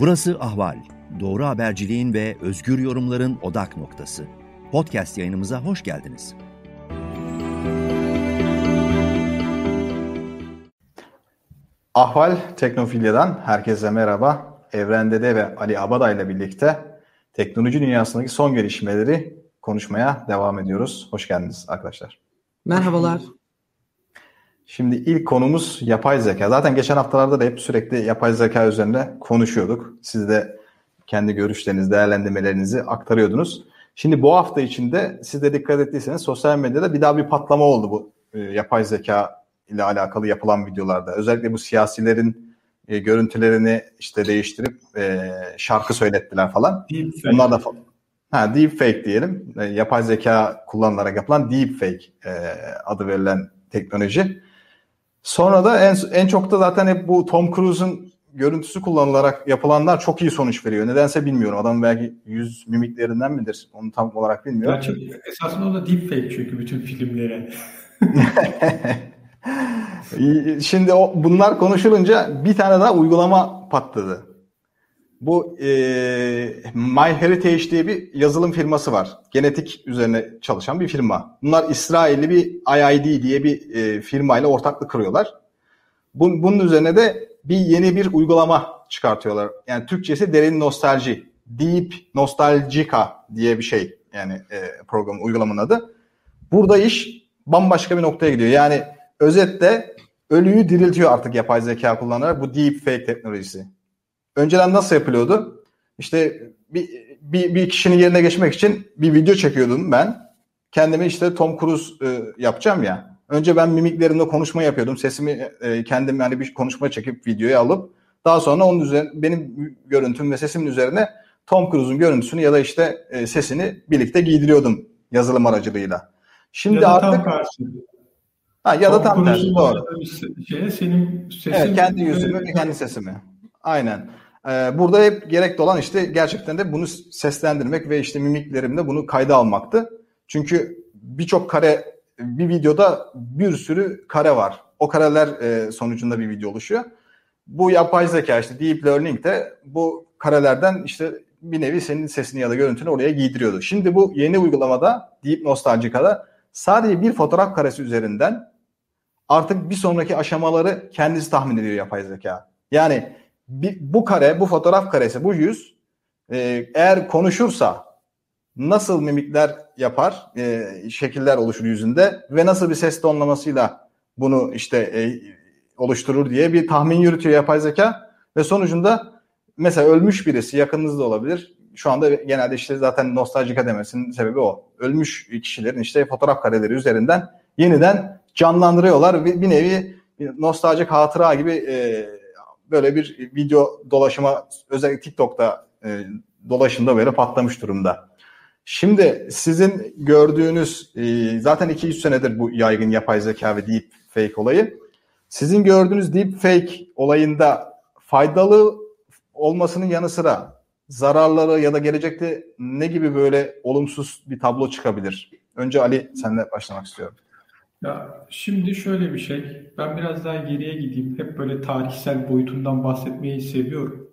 Burası Ahval. Doğru haberciliğin ve özgür yorumların odak noktası. Podcast yayınımıza hoş geldiniz. Ahval Teknofilya'dan herkese merhaba. Evren Dede ve Ali Abada ile birlikte teknoloji dünyasındaki son gelişmeleri konuşmaya devam ediyoruz. Hoş geldiniz arkadaşlar. Merhabalar. Şimdi ilk konumuz yapay zeka. Zaten geçen haftalarda da hep sürekli yapay zeka üzerine konuşuyorduk. Siz de kendi görüşlerinizi, değerlendirmelerinizi aktarıyordunuz. Şimdi bu hafta içinde siz de dikkat ettiyseniz sosyal medyada bir patlama oldu bu yapay zeka ile alakalı yapılan videolarda. Özellikle bu siyasilerin görüntülerini işte değiştirip şarkı söylettiler falan. Deepfake. Bunlar da deepfake diyelim. Yapay zeka kullanılarak yapılan deepfake adı verilen teknoloji. Sonra da en çok da zaten hep bu Tom Cruise'un görüntüsü kullanılarak yapılanlar çok iyi sonuç veriyor. Nedense bilmiyorum. Adamın belki yüz mimiklerinden midir? Onu tam olarak bilmiyorum. Gerçekten esasında o da deepfake çünkü bütün filmlere. Şimdi bunlar konuşulunca bir tane daha uygulama patladı. Bu MyHeritage diye bir yazılım firması var. Genetik üzerine çalışan bir firma. Bunlar İsrailli bir IID diye bir firmayla ortaklık kuruyorlar. Bunun üzerine de yeni bir uygulama çıkartıyorlar. Yani Türkçesi derin nostalji. Deep Nostalgica diye bir şey. Yani uygulamanın adı. Burada iş bambaşka bir noktaya gidiyor. Yani özetle ölüyü diriltiyor artık yapay zeka kullanarak bu deepfake teknolojisi. Önceden nasıl yapılıyordu? İşte bir kişinin yerine geçmek için bir video çekiyordum ben. Kendimi işte Tom Cruise yapacağım ya. Önce ben mimiklerimle konuşma yapıyordum. Sesimi kendim yani bir konuşma çekip videoya alıp daha sonra onun üzerine benim görüntüm ve sesimin üzerine Tom Cruise'un görüntüsünü ya da işte sesini birlikte giydiriyordum yazılım aracılığıyla. Şimdi ya da artık tam tersi. ya da tam tersi doğru. Senin sesin evet, kendi yüzümü ve kendi sesimi. Aynen. Burada hep gerekli olan işte gerçekten de bunu seslendirmek ve işte mimiklerimle bunu kayda almaktı. Çünkü birçok kare bir videoda bir sürü kare var. O kareler sonucunda bir video oluşuyor. Bu yapay zeka işte deep learning de bu karelerden işte bir nevi senin sesini ya da görüntünü oraya giydiriyordu. Şimdi bu yeni uygulamada Deep Nostalgica'da sadece bir fotoğraf karesi üzerinden artık bir sonraki aşamaları kendisi tahmin ediyor yapay zeka. Yani bu fotoğraf karesi, bu yüz eğer konuşursa nasıl mimikler yapar, şekiller oluşur yüzünde ve nasıl bir ses tonlamasıyla bunu işte oluşturur diye bir tahmin yürütüyor yapay zeka ve sonucunda mesela ölmüş birisi yakınınızda olabilir. Şu anda genelde işte zaten nostaljika demesinin sebebi o. Ölmüş kişilerin işte fotoğraf kareleri üzerinden yeniden canlandırıyorlar. Bir nevi nostaljik hatıra gibi böyle bir video dolaşıma özellikle TikTok'ta dolaşımda böyle patlamış durumda. Şimdi sizin gördüğünüz zaten 200 senedir bu yaygın yapay zeka ve deepfake olayı. Sizin gördüğünüz deepfake olayında faydalı olmasının yanı sıra zararları ya da gelecekte ne gibi böyle olumsuz bir tablo çıkabilir? Önce Ali senle başlamak istiyorum. Ya şimdi şöyle bir şey. Ben biraz daha geriye gideyim. Hep böyle tarihsel boyutundan bahsetmeyi seviyorum.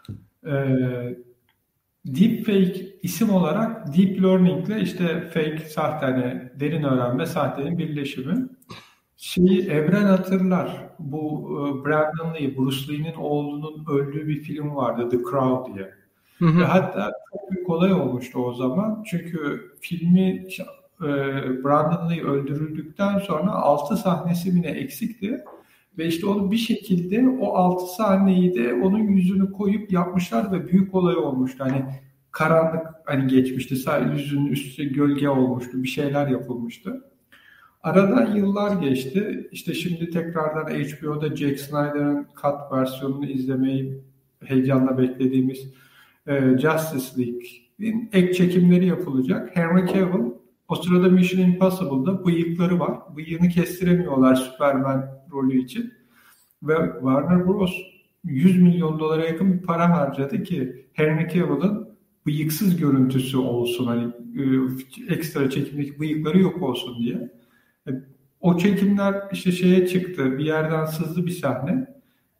Deepfake isim olarak deep learning ile işte fake, sahte, hani derin öğrenme, sahtenin birleşimi. Evren hatırlar. Bu Brandon Lee, Bruce Lee'nin oğlunun öldüğü bir film vardı, The Crow diye. Ve hatta çok büyük olay olmuştu o zaman. Çünkü filmi Brandon Lee öldürüldükten sonra 6 sahnesi bile eksikti. Ve işte onu bir şekilde o 6 sahneyi de onun yüzünü koyup yapmışlar ve büyük olay olmuştu. Hani karanlık geçmişti. Sadece yüzünün üstü gölge olmuştu. Bir şeyler yapılmıştı. Aradan yıllar geçti. İşte şimdi tekrardan HBO'da Zack Snyder'ın cut versiyonunu izlemeyi heyecanla beklediğimiz Justice League'in ek çekimleri yapılacak. Henry Cavill o sırada Mission Impossible'da bıyıkları var. Bıyığını kestiremiyorlar Superman rolü için. Ve Warner Bros. 100 milyon dolara yakın bir para harcadı ki Henry Cavill'ın bıyıksız görüntüsü olsun. Ekstra çekimdeki bıyıkları yok olsun diye. O çekimler işte çıktı. Bir yerden sızdı bir sahne.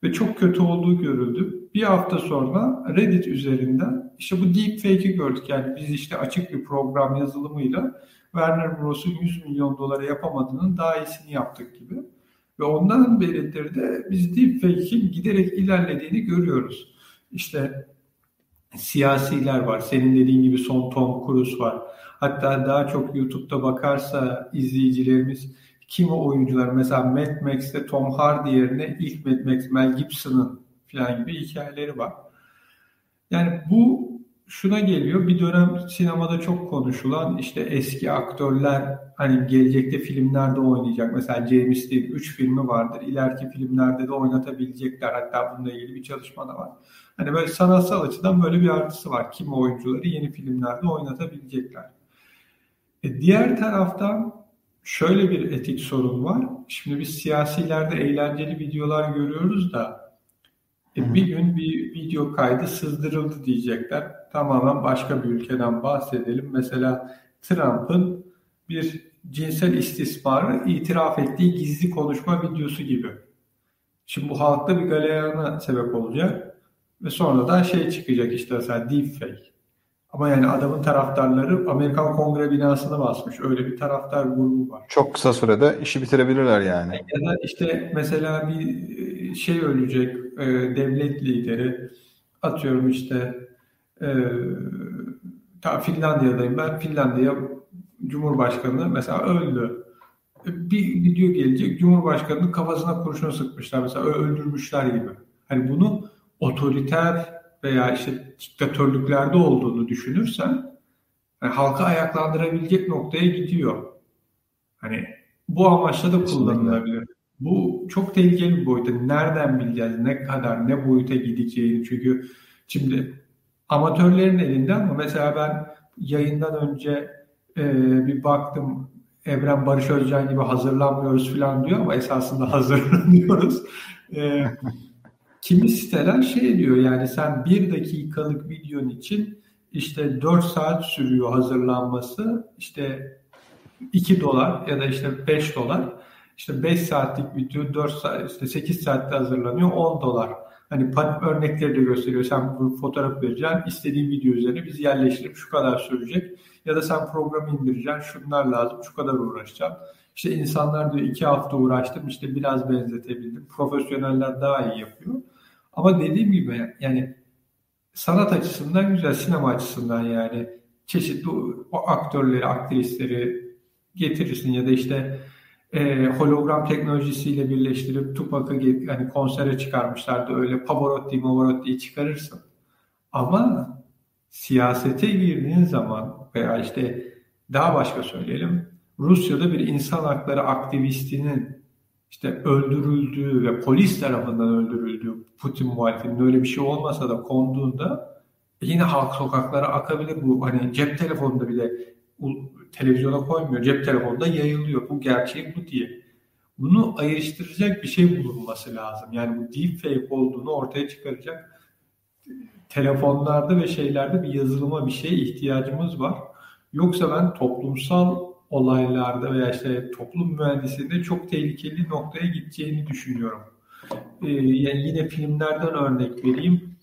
ve çok kötü olduğu görüldü. Bir hafta sonra Reddit üzerinden işte bu deepfake'i gördük. Yani biz işte açık bir program yazılımıyla Warner Bros'un 100 milyon dolara yapamadığının daha iyisini yaptık gibi. Ve ondan beridir de biz deepfake'in giderek ilerlediğini görüyoruz. İşte siyasiler var. Senin dediğin gibi son Tom Cruise var. Hatta daha çok YouTube'da bakarsa izleyicilerimiz kimi oyuncular mesela Mad Max'te Tom Hardy yerine ilk Mad Max Mel Gibson'ın falan gibi hikayeleri var. Yani bu şuna geliyor. Bir dönem sinemada çok konuşulan işte eski aktörler hani gelecekte filmlerde oynayacak. Mesela James Dean 3 filmi vardır. İleriki filmlerde de oynatabilecekler. Hatta bununla ilgili bir çalışma da var. Hani böyle sanatsal açıdan böyle bir artısı var. Kimi oyuncuları yeni filmlerde oynatabilecekler. Diğer taraftan şöyle bir etik sorun var. Şimdi biz siyasilerde eğlenceli videolar görüyoruz da bir gün bir video kaydı sızdırıldı diyecekler. Tamamen başka bir ülkeden bahsedelim. Mesela Trump'ın bir cinsel istismarı itiraf ettiği gizli konuşma videosu gibi. Şimdi bu halkta bir galeyana sebep olacak ve sonradan şey çıkacak işte mesela deepfake. Ama yani adamın taraftarları Amerikan Kongre binasını basmış. Öyle bir taraftar grubu var. Çok kısa sürede işi bitirebilirler yani. Ya da işte mesela bir şey ölecek devlet lideri atıyorum işte Finlandiya'dayım ben. Finlandiya Cumhurbaşkanı mesela öldü. Bir video gelecek Cumhurbaşkanı'nın kafasına kurşunu sıkmışlar mesela öldürmüşler gibi. Hani bunu otoriter veya işte diktatörlüklerde olduğunu düşünürsen yani halka ayaklandırabilecek noktaya gidiyor. Hani bu amaçla da kullanılabilir. Bu çok tehlikeli bir boyuta. Nereden bileceğiz ne kadar ne boyuta gideceğini? Çünkü şimdi amatörlerin elinde ama mesela ben yayından önce bir baktım Evren Barış Özcan gibi hazırlanmıyoruz falan diyor ama esasında hazırlanıyoruz. Kimi siteler şey diyor yani sen 1 dakikalık videonun için işte 4 saat sürüyor hazırlanması işte $2 ya da işte $5 işte 5 saatlik video 4 saat işte 8 saatte hazırlanıyor $10. Hani örnekleri de gösteriyor. Sen bu fotoğraf vereceksin. İstediğin video üzerine biz yerleştirip şu kadar sürecek. Ya da sen programı indireceksin. Şunlar lazım. Şu kadar uğraşacaksın. İşte insanlar diyor 2 hafta uğraştım. İşte biraz benzetebildim. Profesyoneller daha iyi yapıyor. Ama dediğim gibi yani sanat açısından güzel. Sinema açısından yani çeşitli o aktörleri, aktrisleri getirirsin ya da işte hologram teknolojisiyle birleştirip Tupac'ı yani konsere çıkarmışlardı öyle Pavarotti'yi çıkarırsın. Ama siyasete girdiğin zaman veya işte daha başka söyleyelim Rusya'da bir insan hakları aktivistinin işte öldürüldüğü ve polis tarafından öldürüldüğü Putin muhalifinin öyle bir şey olmasa da konduğunda yine halk sokaklara akabilir bu. Hani cep telefonunda bile televizyona koymuyor. Cep telefonunda yayılıyor. Bu gerçeği bu diye. Bunu ayrıştıracak bir şey bulunması lazım. Yani bu deepfake olduğunu ortaya çıkaracak telefonlarda ve şeylerde bir yazılıma bir şeye ihtiyacımız var. Yoksa ben toplumsal olaylarda veya işte toplum mühendisliğinde çok tehlikeli noktaya gideceğini düşünüyorum. Yani yine filmlerden örnek vereyim.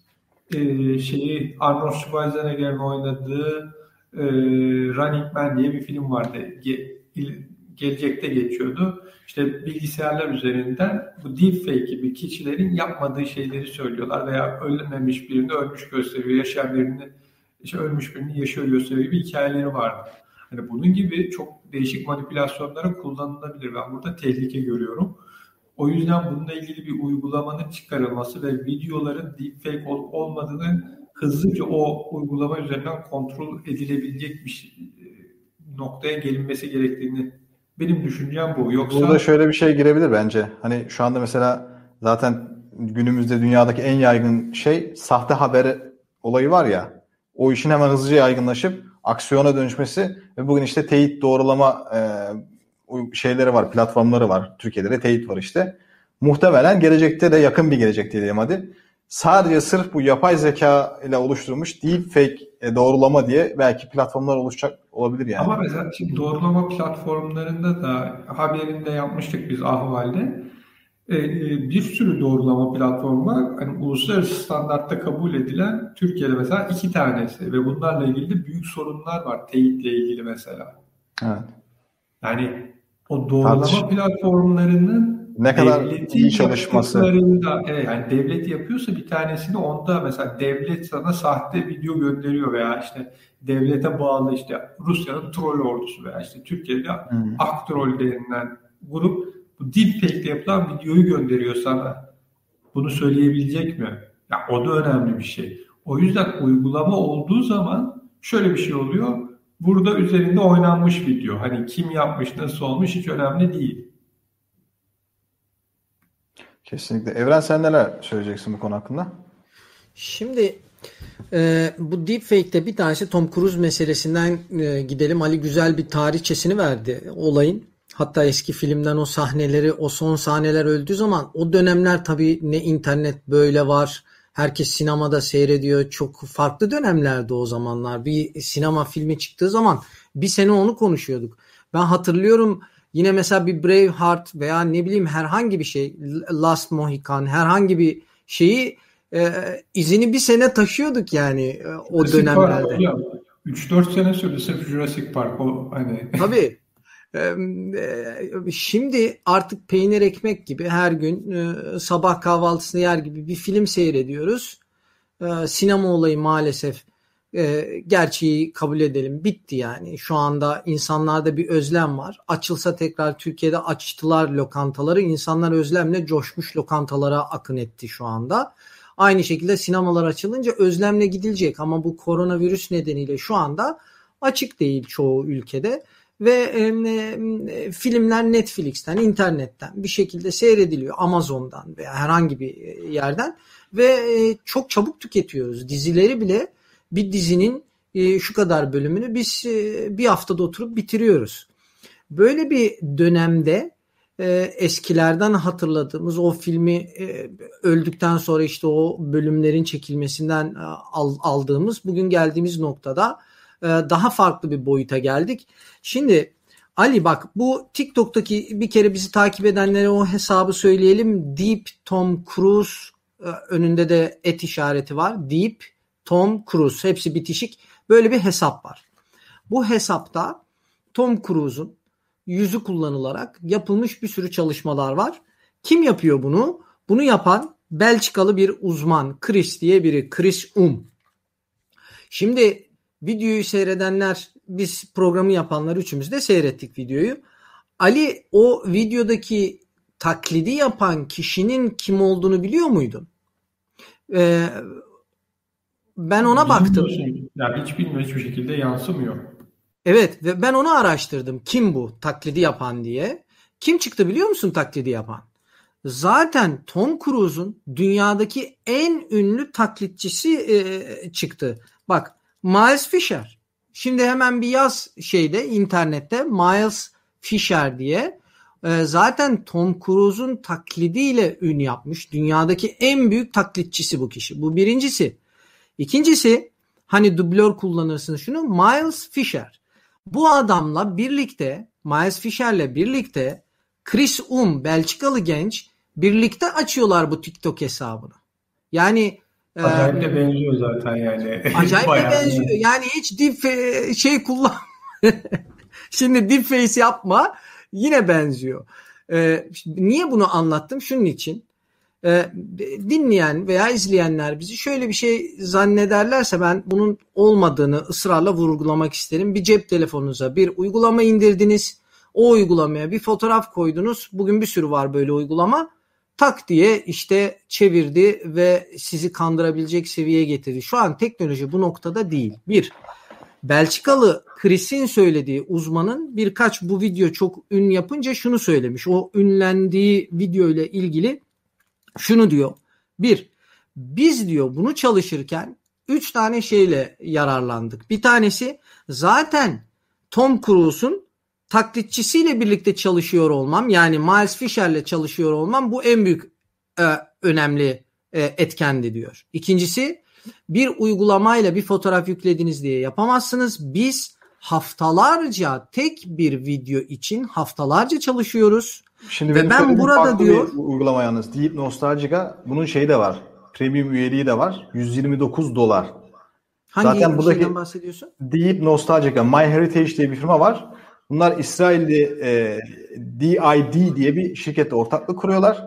Arnold Schwarzenegger'in oynadığı Running Man diye bir film vardı. Gelecekte geçiyordu. İşte bilgisayarlar üzerinden bu deepfake gibi kişilerin yapmadığı şeyleri söylüyorlar veya ölmemiş birini ölmüş gösteriyor, yaşayan birini işte ölmüş birini yaşıyor gösteriyor gibi hikayeleri vardı. Hani bunun gibi çok değişik manipülasyonlara kullanılabilir. Ben burada tehlike görüyorum. O yüzden bununla ilgili bir uygulamanın çıkarılması ve videoların deepfake olmadığını hızlıca o uygulama üzerinden kontrol edilebilecek bir noktaya gelinmesi gerektiğini benim düşüncem bu. Yoksa burada şöyle bir şey girebilir bence. Hani şu anda mesela zaten günümüzde dünyadaki en yaygın şey sahte haber olayı var ya. O işin hemen hızlıca yaygınlaşıp aksiyona dönüşmesi ve bugün işte teyit doğrulama şeyleri var, platformları var. Türkiye'de de teyit var işte. Muhtemelen gelecekte de yakın bir gelecek diyelim hadi. Sadece sırf bu yapay zeka ile oluşturulmuş deepfake doğrulama diye belki platformlar oluşacak olabilir yani. Ama mesela şimdi doğrulama platformlarında da haberinde yapmıştık biz Ahval'de. Bir sürü doğrulama platformu var. Hani uluslararası standartta kabul edilen Türkiye'de mesela 2 tanesi ve bunlarla ilgili de büyük sorunlar var teyitle ilgili mesela. Evet. Yani o doğrulama platformlarının ne kadar iyi çalışması. Yani devlet yapıyorsa bir tanesini onda mesela devlet sana sahte video gönderiyor veya işte devlete bağlı işte Rusya'nın troll ordusu veya işte Türkiye'de Aktroll denilen grup bu deepfake'le yapılan videoyu gönderiyor sana. Bunu söyleyebilecek mi? Ya o da önemli bir şey. O yüzden uygulama olduğu zaman şöyle bir şey oluyor. Burada üzerinde oynanmış video. Hani kim yapmış, nasıl olmuş hiç önemli değil. Kesinlikle. Evren, sen neler söyleyeceksin bu konu hakkında? Şimdi bu deepfake'te bir tanesi Tom Cruise meselesinden gidelim. Ali güzel bir tarihçesini verdi olayın. Hatta eski filmden o sahneleri, o son sahneler öldüğü zaman o dönemler tabii ne internet böyle var. Herkes sinemada seyrediyor. Çok farklı dönemlerdi o zamanlar. Bir sinema filmi çıktığı zaman bir sene onu konuşuyorduk. Ben hatırlıyorum yine mesela bir Braveheart veya ne bileyim herhangi bir şey, Last Mohican, herhangi bir şeyi izini bir sene taşıyorduk yani o Jurassic dönemlerde. Park, 3-4 sene sürdü sırf Jurassic Park o hani. Tabii. Şimdi artık peynir ekmek gibi her gün sabah kahvaltısını yer gibi bir film seyrediyoruz. Sinema olayı maalesef gerçeği kabul edelim bitti yani. Şu anda insanlarda bir özlem var. Açılsa tekrar Türkiye'de açtılar lokantaları. İnsanlar özlemle coşmuş lokantalara akın etti şu anda. Aynı şekilde sinemalar açılınca özlemle gidilecek ama bu koronavirüs nedeniyle şu anda açık değil çoğu ülkede. Ve filmler Netflix'ten, internetten bir şekilde seyrediliyor. Amazon'dan veya herhangi bir yerden ve çok çabuk tüketiyoruz. Dizileri bile bir dizinin şu kadar bölümünü biz bir haftada oturup bitiriyoruz. Böyle bir dönemde eskilerden hatırladığımız o filmi öldükten sonra işte o bölümlerin çekilmesinden aldığımız bugün geldiğimiz noktada daha farklı bir boyuta geldik. Şimdi Ali bak bu TikTok'taki bir kere bizi takip edenlere o hesabı söyleyelim. Deep Tom Cruise önünde de et işareti var. Deep Tom Cruise hepsi bitişik. Böyle bir hesap var. Bu hesapta Tom Cruise'un yüzü kullanılarak yapılmış bir sürü çalışmalar var. Kim yapıyor bunu? Bunu yapan Belçikalı bir uzman. Chris diye biri. Chris Şimdi videoyu seyredenler, biz programı yapanlar üçümüz de seyrettik videoyu. Ali o videodaki taklidi yapan kişinin kim olduğunu biliyor muydun? Ben ona baktım. Yani hiç bilmiyor, hiçbir şekilde yansımıyor. Evet ve ben onu araştırdım. Kim bu taklidi yapan diye. Kim çıktı biliyor musun taklidi yapan? Zaten Tom Cruise'un dünyadaki en ünlü taklitçisi çıktı. Bak Miles Fisher. Şimdi hemen bir yaz internette Miles Fisher diye. Zaten Tom Cruise'un taklidiyle ün yapmış. Dünyadaki en büyük taklitçisi bu kişi. Bu birincisi. İkincisi hani dublör kullanırsınız şunu Miles Fisher. Bu adamla birlikte Miles Fisher'le birlikte Chris Belçikalı genç birlikte açıyorlar bu TikTok hesabını. Yani acayip de benziyor zaten yani. Acayip de benziyor. Yani hiç deep kullan. Şimdi deepface yapma. Yine benziyor. Niye bunu anlattım? Şunun için. Dinleyen veya izleyenler bizi şöyle bir şey zannederlerse ben bunun olmadığını ısrarla vurgulamak isterim. Bir cep telefonunuza bir uygulama indirdiniz. O uygulamaya bir fotoğraf koydunuz. Bugün bir sürü var böyle uygulama. Tak diye işte çevirdi ve sizi kandırabilecek seviyeye getirdi. Şu an teknoloji bu noktada değil. Belçikalı Chris'in söylediği uzmanın birkaç bu video çok ün yapınca şunu söylemiş. O ünlendiği video ile ilgili şunu diyor. Biz diyor bunu çalışırken 3 tane şeyle yararlandık. Bir tanesi zaten Tom Cruise'un taklitçisiyle birlikte çalışıyor olmam, yani Miles Fisher'le çalışıyor olmam bu en büyük önemli etkendi diyor. İkincisi bir uygulamayla bir fotoğraf yüklediniz diye yapamazsınız. Biz haftalarca tek bir video için haftalarca çalışıyoruz. Şimdi ve ben burada diyor uygulama yalnız. Deep Nostalgica bunun şeyi de var. Premium üyeliği de var. $129. Hangi zaten buradaki şeyden bahsediyorsun? Deep Nostalgica, MyHeritage diye bir firma var. Bunlar İsrailli DID diye bir şirkette ortaklık kuruyorlar.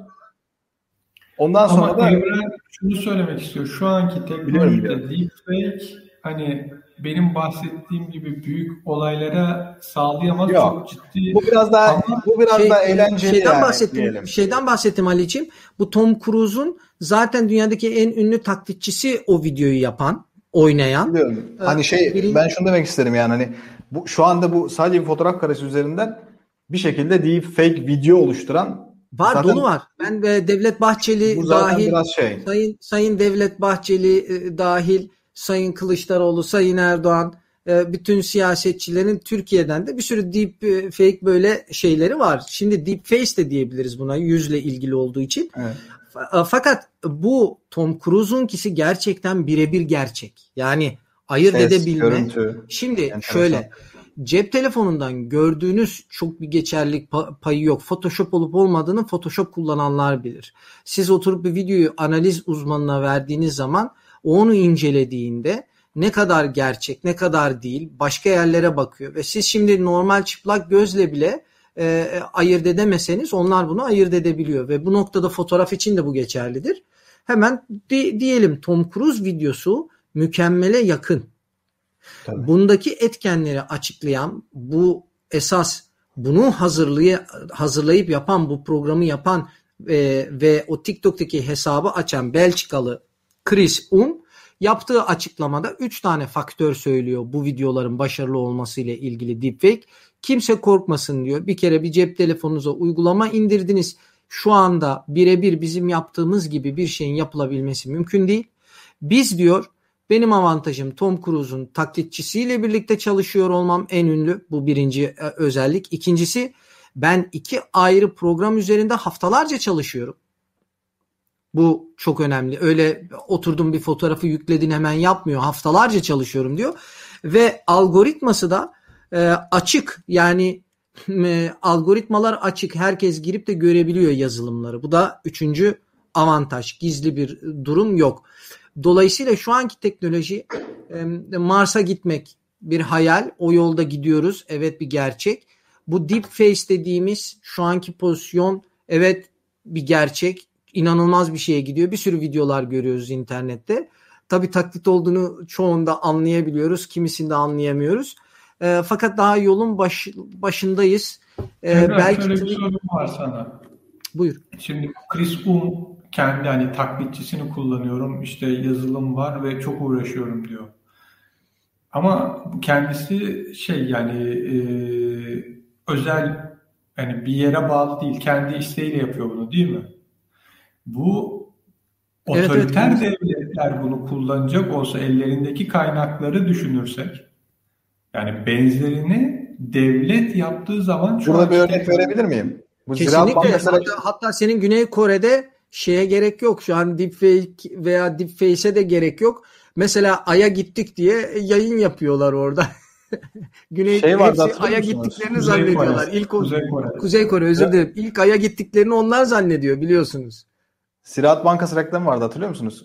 Ondan sonra ama da Evren şunu söylemek istiyor. Şu anki teknolojide deepfake hani benim bahsettiğim gibi büyük olaylara sağlayamaz. Yok. Çok ciddi. Bu biraz daha eğlenceli Şeyden bahsettim Ali'ciğim. Bu Tom Cruise'un zaten dünyadaki en ünlü taklitçisi o videoyu yapan, oynayan. Biliyorum. Hani ben şunu demek isterim yani hani bu şu anda bu sadece bir fotoğraf karesi üzerinden bir şekilde deepfake video oluşturan var, dolu var. Ben Devlet Bahçeli dahil, Sayın Devlet Bahçeli dahil, Sayın Kılıçdaroğlu, Sayın Erdoğan, bütün siyasetçilerin Türkiye'den de bir sürü deepfake böyle şeyleri var. Şimdi deepface de diyebiliriz buna, yüzle ilgili olduğu için. Evet. Fakat bu Tom Cruise'unkisi gerçekten birebir gerçek. Yani ayırt edebilme. Görüntü, şimdi şöyle, cep telefonundan gördüğünüz çok bir geçerlilik payı yok. Photoshop olup olmadığını Photoshop kullananlar bilir. Siz oturup bir videoyu analiz uzmanına verdiğiniz zaman onu incelediğinde ne kadar gerçek, ne kadar değil, başka yerlere bakıyor. Ve siz şimdi normal çıplak gözle bile ayırt edemeseniz onlar bunu ayırt edebiliyor. Ve bu noktada fotoğraf için de bu geçerlidir. Hemen diyelim Tom Cruise videosu mükemmele yakın. Tabii. Bundaki etkenleri açıklayan, bu esas bunu hazırlayıp yapan, bu programı yapan ve o TikTok'taki hesabı açan Belçikalı Chris yaptığı açıklamada 3 tane faktör söylüyor bu videoların başarılı olması ile ilgili deepfake. Kimse korkmasın diyor. Bir kere bir cep telefonunuza uygulama indirdiniz. Şu anda birebir bizim yaptığımız gibi bir şeyin yapılabilmesi mümkün değil. Biz diyor, benim avantajım Tom Cruise'un taklitçisiyle birlikte çalışıyor olmam en ünlü. Bu birinci özellik. İkincisi, ben 2 ayrı program üzerinde haftalarca çalışıyorum. Bu çok önemli. Öyle oturdum bir fotoğrafı yükledin hemen yapmıyor. Haftalarca çalışıyorum diyor. Ve algoritması da açık. Yani algoritmalar açık. Herkes girip de görebiliyor yazılımları. Bu da 3. avantaj. Gizli bir durum yok. Dolayısıyla şu anki teknoloji, Mars'a gitmek bir hayal. O yolda gidiyoruz. Evet, bir gerçek. Bu deepface dediğimiz şu anki pozisyon, evet, bir gerçek. İnanılmaz bir şeye gidiyor. Bir sürü videolar görüyoruz internette. Tabii taklit olduğunu çoğunda anlayabiliyoruz. Kimisinde anlayamıyoruz. Fakat daha yolun başındayız. Belki şöyle bir sorum var sana. Buyur. Şimdi Chris kendi hani taklitçisini kullanıyorum, işte yazılım var ve çok uğraşıyorum diyor. Ama kendisi özel, yani bir yere bağlı değil, kendi isteğiyle yapıyor bunu, değil mi? Bu otoriter devletler bunu kullanacak olsa, ellerindeki kaynakları düşünürsek, yani benzerini devlet yaptığı zaman burada bir örnek verebilir miyim? Bu kesinlikle. Hatta senin Güney Kore'de şeye gerek yok. Şu an deepfake veya deepface'e de gerek yok. Mesela Ay'a gittik diye yayın yapıyorlar orada. Ay'a gittiklerini zannediyorlar. Kuzey Kore, özür dilerim. İlk Ay'a gittiklerini onlar zannediyor, biliyorsunuz. Ziraat Bankası reklamı vardı, hatırlıyor musunuz?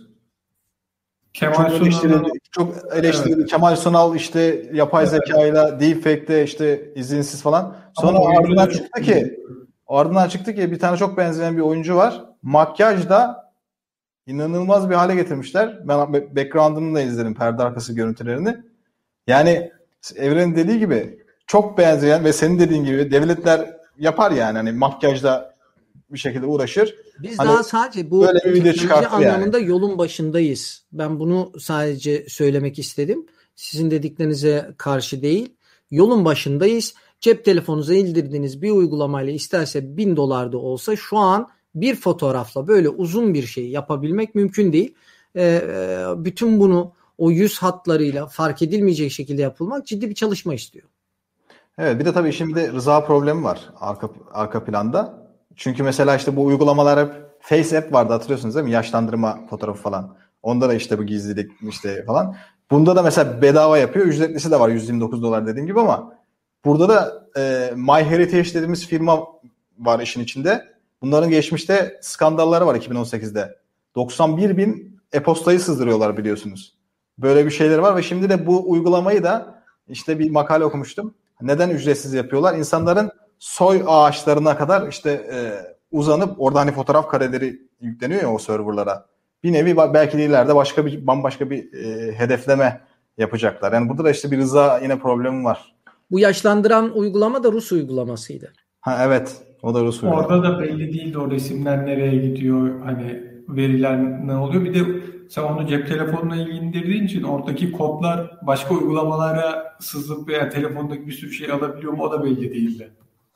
Çok eleştirildi. Evet. Kemal Sunal işte yapay zekayla deepfake'de işte izinsiz falan. Sonra ardından çıktı ki bir tane çok benzeyen bir oyuncu var. Makyajda inanılmaz bir hale getirmişler. Ben background'ını da izledim, perde arkası görüntülerini. Yani Evren'in dediği gibi çok benzeyen ve senin dediğin gibi devletler yapar yani, hani makyajda bir şekilde uğraşır. Biz daha sadece bu teknoloji anlamında yolun başındayız. Ben bunu sadece söylemek istedim. Sizin dediklerinize karşı değil. Yolun başındayız. Cep telefonunuza indirdiğiniz bir uygulamayla, isterse $1000 da olsa, şu an bir fotoğrafla böyle uzun bir şey yapabilmek mümkün değil. Bütün bunu o yüz hatlarıyla fark edilmeyecek şekilde yapılmak ciddi bir çalışma istiyor. Evet, bir de tabii şimdi rıza problemi var arka planda. Çünkü mesela işte bu uygulamalar hep Face App vardı, hatırlıyorsunuz değil mi? Yaşlandırma fotoğrafı falan. Onda da işte bu gizlilik işte falan. Bunda da mesela bedava yapıyor. Ücretlisi de var $129 dediğim gibi ama burada da MyHeritage dediğimiz firma var işin içinde. Bunların geçmişte skandalları var 2018'de. 91 bin e-postayı sızdırıyorlar biliyorsunuz. Böyle bir şeyler var ve şimdi de bu uygulamayı da işte bir makale okumuştum. Neden ücretsiz yapıyorlar? İnsanların soy ağaçlarına kadar işte uzanıp orada hani fotoğraf kareleri yükleniyor ya o serverlara. Bir nevi belki de ileride bambaşka bir hedefleme yapacaklar. Yani burada da işte bir rıza yine problemi var. Bu yaşlandıran uygulama da Rus uygulamasıydı. Ha evet, o da Rus uygulaması. Orada da belli değildi o resimler nereye gidiyor, hani veriler ne oluyor. Bir de sen onu cep telefonuna indirdiğin için oradaki kodlar başka uygulamalara sızıp veya telefondaki bir sürü şey alabiliyor mu o da belli değildi.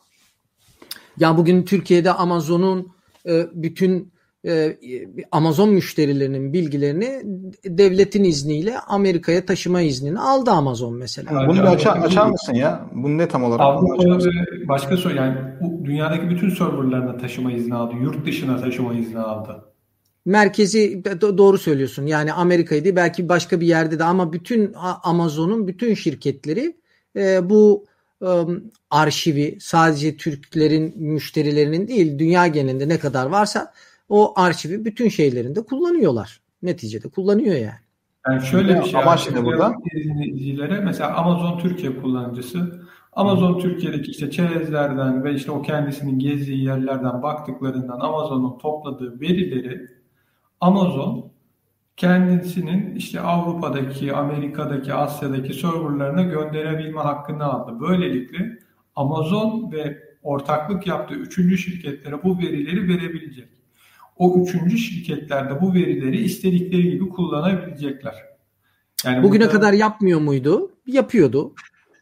Ya bugün Türkiye'de Amazon'un bütün Amazon müşterilerinin bilgilerini devletin izniyle Amerika'ya taşıma iznini aldı Amazon mesela. Bunu bir açar mısın ya? Bu ne tam olarak? Avrupa ve başka yani dünyadaki bütün serverlarına taşıma izni aldı. Yurt dışına taşıma izni aldı. Merkezi doğru söylüyorsun. Yani Amerika'ydı belki başka bir yerde de ama bütün Amazon'un bütün şirketleri bu arşivi sadece Türklerin müşterilerinin değil dünya genelinde ne kadar varsa o arşivi bütün şeylerinde kullanıyorlar. Neticede kullanıyor yani. Yani şöyle bir şey. Amaç ne burada? Dinleyicilere mesela Amazon Türkiye kullanıcısı Amazon Türkiye'deki işte çerezlerden ve işte o kendisinin gezdiği yerlerden baktıklarından Amazon'un topladığı verileri Amazon kendisinin işte Avrupa'daki, Amerika'daki, Asya'daki serverlarına gönderebilme hakkını aldı. Böylelikle Amazon ve ortaklık yaptığı üçüncü şirketlere bu verileri verebilecek. O üçüncü şirketler de bu verileri istedikleri gibi kullanabilecekler. Yani bugüne kadar yapmıyor muydu? Yapıyordu.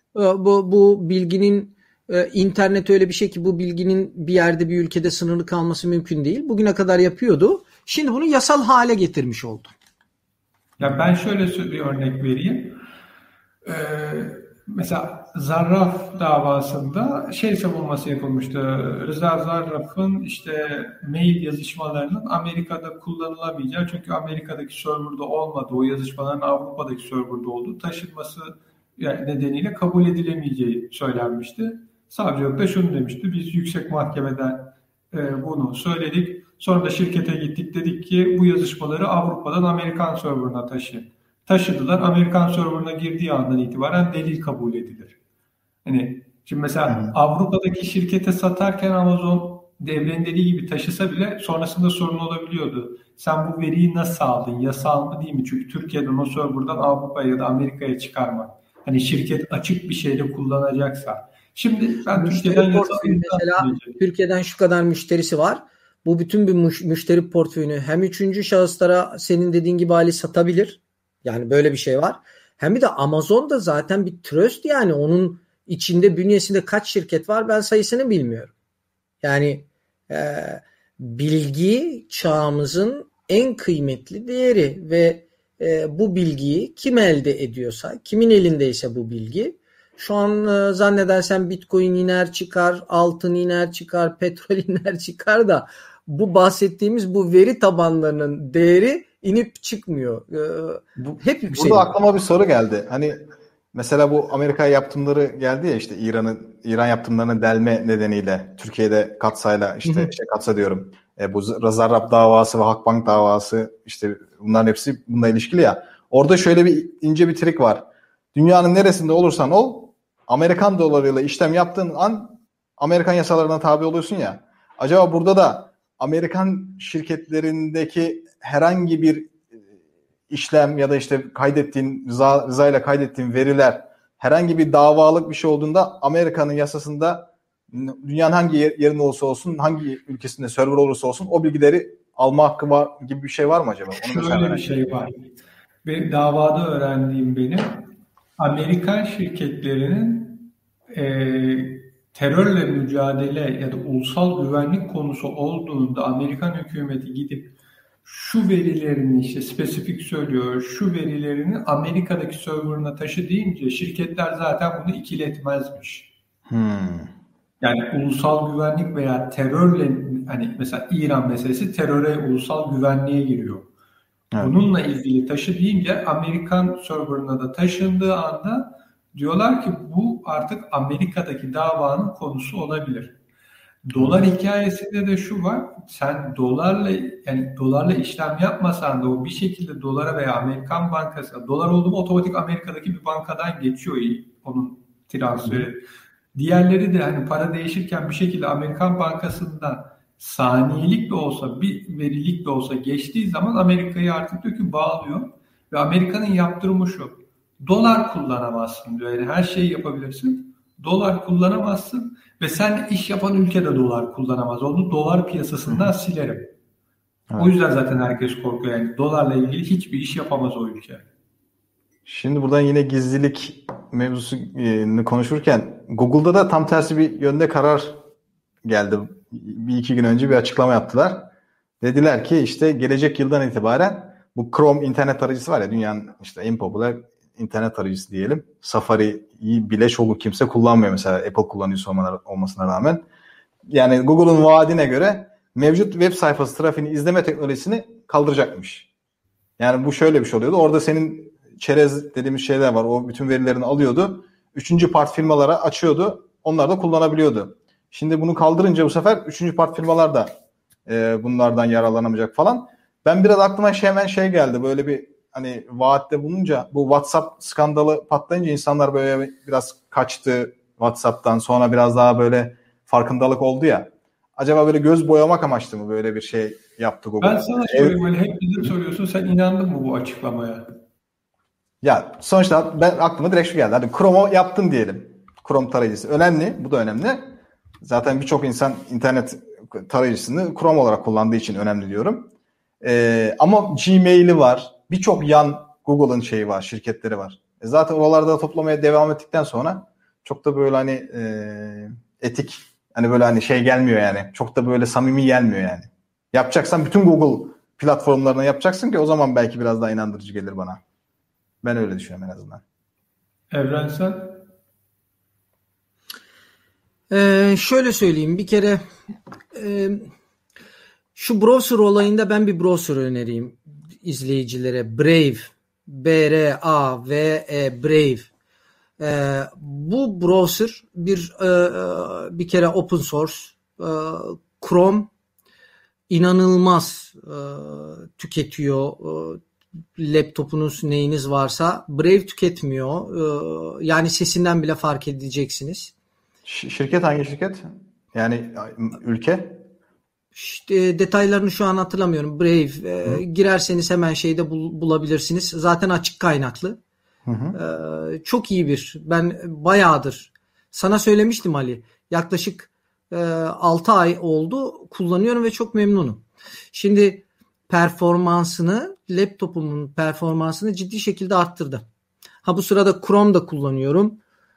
Bu bilginin internet öyle bir şey ki bu bilginin bir yerde bir ülkede sınırlı kalması mümkün değil. Bugüne kadar yapıyordu. Şimdi bunu yasal hale getirmiş oldu. Ya ben şöyle bir örnek vereyim. Mesela Zarraf davasında savunması yapılmıştı. Rıza Zarraf'ın işte mail yazışmalarının Amerika'da kullanılamayacağı çünkü Amerika'daki serverda olmadığı, o yazışmaların Avrupa'daki serverda olduğu taşınması nedeniyle kabul edilemeyeceği söylenmişti. Savcılık da şunu demişti. Biz yüksek mahkemeden bunu söyledik. Sonra da şirkete gittik dedik ki bu yazışmaları Avrupa'dan Amerikan serverına taşıyın. Taşıdılar. Amerikan serverına girdiği andan itibaren delil kabul edilir. Hani şimdi mesela Avrupa'daki şirkete satarken Amazon devrenin dediği gibi taşısa bile sonrasında sorun olabiliyordu. Sen bu veriyi nasıl aldın? Yasal mı değil mi? Çünkü Türkiye'den o serverdan Avrupa'ya ya da Amerika'ya çıkarmak. Hani şirket açık bir şeyle kullanacaksa. Şimdi ben Türkiye'den mesela Türkiye'den şu kadar müşterisi var. Bu bütün bir müşteri portföyünü hem üçüncü şahıslara senin dediğin gibi hali satabilir. Yani böyle bir şey var. Hem de Amazon da zaten bir trust yani onun içinde bünyesinde kaç şirket var ben sayısını bilmiyorum. Yani bilgi çağımızın en kıymetli değeri ve bu bilgiyi kim elde ediyorsa, kimin elindeyse bu bilgi şu an zannedersem Bitcoin iner çıkar, altın iner çıkar, petrol iner çıkar da bu bahsettiğimiz bu veri tabanlarının değeri inip çıkmıyor. Hep yükseliyor. Burada aklıma bir soru geldi. Hani mesela bu Amerika'ya yaptırımları geldi ya işte İran yaptırımlarını delme nedeniyle Türkiye'de katsayla işte katsa diyorum. Bu Zarrab davası ve Halkbank davası işte bunların hepsi bununla ilişkili ya. Orada şöyle bir ince bir trik var. Dünyanın neresinde olursan ol Amerikan dolarıyla işlem yaptığın an Amerikan yasalarına tabi oluyorsun ya. Acaba burada da Amerikan şirketlerindeki herhangi bir işlem ya da işte kaydettiğin rızayla kaydettiğin veriler herhangi bir davalık bir şey olduğunda Amerika'nın yasasında dünyanın hangi yerinde olursa olsun hangi ülkesinde server olursa olsun o bilgileri alma hakkı var gibi bir şey var mı acaba? Şöyle bir şey var. Bir davada öğrendiğim benim Amerikan şirketlerinin terörle mücadele ya da ulusal güvenlik konusu olduğunda Amerikan hükümeti gidip şu verilerini işte spesifik söylüyor, şu verilerini Amerika'daki serverına taşı deyince şirketler zaten bunu ikiletmezmiş. Yani ulusal güvenlik veya terörle hani mesela İran meselesi teröre, ulusal güvenliğe giriyor. Evet. Bununla ilgili taşı deyince Amerikan serverına da taşındığı anda diyorlar ki bu artık Amerika'daki davanın konusu olabilir. Dolar hikayesinde de şu var. Sen dolarla işlem yapmasan da o bir şekilde dolara veya Amerikan bankasına, dolar oldu mu otomatik Amerika'daki bir bankadan geçiyor onun transferi. Diğerleri de hani para değişirken bir şekilde Amerikan bankasından saniyelik de olsa, bir verilik de olsa geçtiği zaman Amerika'yı artık diyor ki bağlıyor. Ve Amerika'nın yaptırımı şu: dolar kullanamazsın diyor. Yani her şeyi yapabilirsin. Dolar kullanamazsın ve sen iş yapan ülkede dolar kullanamaz. Onu dolar piyasasından silerim. Evet. O yüzden zaten herkes korkuyor. Yani dolarla ilgili hiçbir iş yapamaz o ülke. Şimdi buradan yine gizlilik mevzusunu konuşurken Google'da da tam tersi bir yönde karar geldi. Bir iki gün önce bir açıklama yaptılar. Dediler ki işte gelecek yıldan itibaren bu Chrome internet tarayıcısı var ya, dünyanın işte en popüler internet tarayıcısı diyelim. Safari'yi bile çoğu kimse kullanmıyor mesela, Apple kullanıyor olmasına rağmen. Yani Google'un vaadine göre mevcut web sayfası trafiğini izleme teknolojisini kaldıracakmış. Yani bu şöyle bir şey oluyordu. Orada senin çerez dediğimiz şeyler var. O bütün verilerini alıyordu. Üçüncü part firmalara açıyordu. Onlar da kullanabiliyordu. Şimdi bunu kaldırınca bu sefer üçüncü part firmalar da bunlardan yararlanamayacak falan. Ben biraz aklıma hemen şey geldi. Böyle bir hani vaatte bulununca, bu WhatsApp skandalı patlayınca insanlar böyle biraz kaçtı WhatsApp'tan. Sonra biraz daha böyle farkındalık oldu ya. Acaba böyle göz boyamak amaçlı mı böyle bir şey yaptı Google? Ben sana sorayım, hani hep bizim soruyorsun, sen inandın mı bu açıklamaya? Ya sonuçta ben aklıma direkt şu geldi. Hadi Chrome'u yaptın diyelim. Chrome tarayıcısı. Önemli. Bu da önemli. Zaten birçok insan internet tarayıcısını Chrome olarak kullandığı için önemli diyorum. Ama Gmail'i var. Birçok yan Google'ın şeyi var, şirketleri var. Zaten oralarda toplamaya devam ettikten sonra çok da böyle hani etik, hani böyle hani şey gelmiyor yani. Çok da böyle samimi gelmiyor yani. Yapacaksan bütün Google platformlarına yapacaksın ki o zaman belki biraz daha inandırıcı gelir bana. Ben öyle düşünüyorum en azından. Evrensel? Şöyle söyleyeyim. Bir kere şu browser olayında ben bir browser önereyim izleyicilere. Brave. B-R-A-V-E Brave. Bu browser bir kere open source. Chrome inanılmaz tüketiyor. Laptopunuz neyiniz varsa Brave tüketmiyor. Yani sesinden bile fark edeceksiniz. Şirket hangi şirket? Yani ülke? İşte detaylarını şu an hatırlamıyorum. Brave girerseniz hemen şeyde bulabilirsiniz. Zaten açık kaynaklı. Çok iyi ben bayağıdır sana söylemiştim Ali. Yaklaşık 6 ay oldu kullanıyorum ve çok memnunum. Şimdi laptopumun performansını ciddi şekilde arttırdı. Bu sırada Chrome'da kullanıyorum.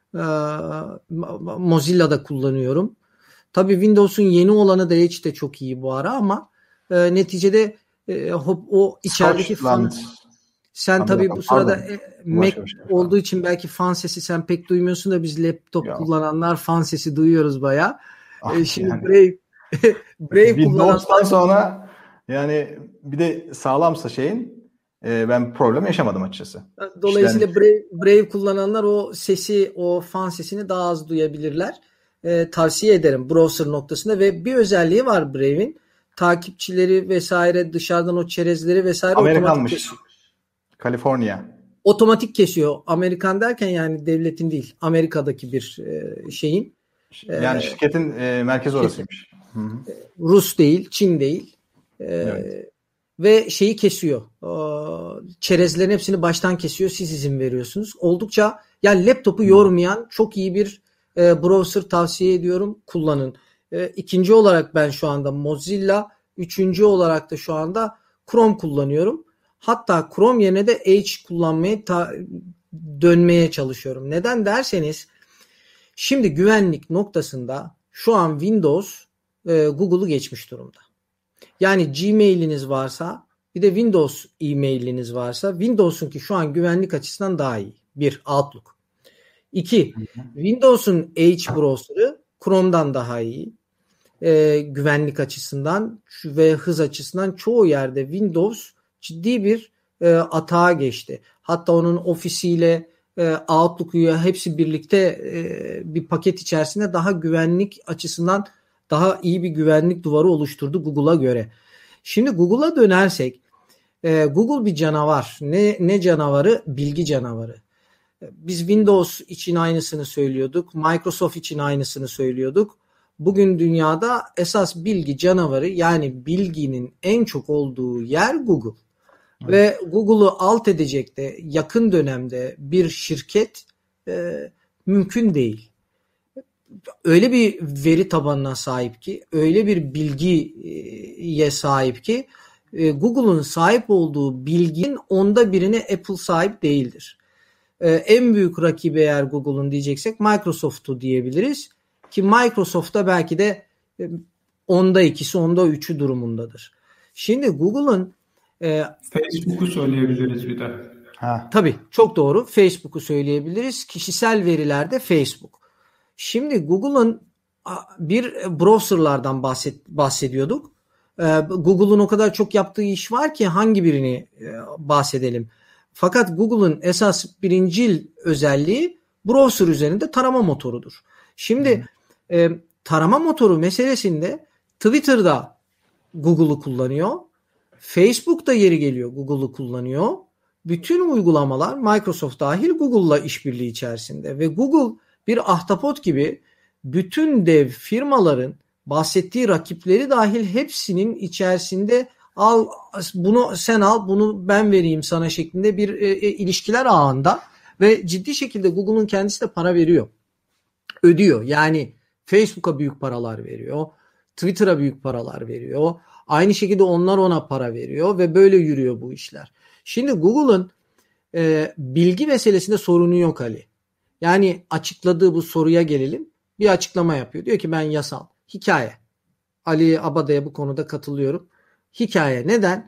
Mozilla'da kullanıyorum. Tabii Windows'un yeni olanı da Edge de çok iyi bu ara ama neticede o içerideki sen tabii bu sırada Mac olduğu için belki fan sesi sen pek duymuyorsun da biz laptop kullananlar fan sesi duyuyoruz bayağı. Şimdi yani. Brave Windows'tan sonra yani bir de sağlamsa ben problem yaşamadım açıkçası. Dolayısıyla Brave kullananlar o fan sesini daha az duyabilirler. Tavsiye ederim browser noktasında ve bir özelliği var Brave'in. Takipçileri vesaire, dışarıdan o çerezleri vesaire Amerikanmış. Kaliforniya. Otomatik kesiyor. Amerikan derken yani devletin değil. Amerika'daki bir şeyin. Yani şirketin merkezi orasıymış. Rus değil, Çin değil. Evet. Ve şeyi kesiyor. Çerezlerin hepsini baştan kesiyor. Siz izin veriyorsunuz. Oldukça yani laptopu yormayan çok iyi bir browser tavsiye ediyorum. Kullanın. İkinci olarak ben şu anda Mozilla, üçüncü olarak da şu anda Chrome kullanıyorum. Hatta Chrome yerine de Edge kullanmaya dönmeye çalışıyorum. Neden derseniz şimdi güvenlik noktasında şu an Windows Google'u geçmiş durumda. Yani Gmail'iniz varsa bir de Windows e-mail'iniz varsa Windows'un ki şu an güvenlik açısından daha iyi. Bir, Outlook. 2. Windows'un Edge browser'ı Chrome'dan daha iyi. Güvenlik açısından ve hız açısından çoğu yerde Windows ciddi bir atağa geçti. Hatta onun ofisiyle Outlook'u hepsi birlikte bir paket içerisinde daha güvenlik açısından daha iyi bir güvenlik duvarı oluşturdu Google'a göre. Şimdi Google'a dönersek, Google bir canavar. Ne canavarı? Bilgi canavarı. Biz Windows için aynısını söylüyorduk. Microsoft için aynısını söylüyorduk. Bugün dünyada esas bilgi canavarı, yani bilginin en çok olduğu yer Google. Evet. Ve Google'u alt edecek de yakın dönemde bir şirket mümkün değil. Öyle bir veri tabanına sahip ki, öyle bir bilgiye sahip ki Google'un sahip olduğu bilginin 1/10'ine Apple sahip değildir. En büyük rakibi eğer Google'un diyeceksek Microsoft'u diyebiliriz ki Microsoft'ta belki de 2/10, 3'ü durumundadır. Şimdi Google'un Facebook'u söyleyebiliriz bir de. Tabii, çok doğru. Facebook'u söyleyebiliriz. Kişisel verilerde Facebook. Şimdi Google'un bir browserlardan bahsediyorduk. Google'un o kadar çok yaptığı iş var ki hangi birini bahsedelim? Fakat Google'un esas birincil özelliği browser üzerinde tarama motorudur. Şimdi tarama motoru meselesinde Twitter'da Google'u kullanıyor. Facebook'ta yeri geliyor Google'u kullanıyor. Bütün uygulamalar Microsoft dahil Google'la işbirliği içerisinde ve Google bir ahtapot gibi bütün dev firmaların bahsettiği rakipleri dahil hepsinin içerisinde al bunu sen al, bunu ben vereyim sana şeklinde bir ilişkiler ağında ve ciddi şekilde Google'un kendisi de para veriyor. Ödüyor. Yani Facebook'a büyük paralar veriyor. Twitter'a büyük paralar veriyor. Aynı şekilde onlar ona para veriyor ve böyle yürüyor bu işler. Şimdi Google'ın bilgi meselesinde sorunu yok Ali. Yani açıkladığı bu soruya gelelim. Bir açıklama yapıyor. Diyor ki ben yasal. Hikaye. Ali Abada'ya bu konuda katılıyorum. Hikaye. Neden?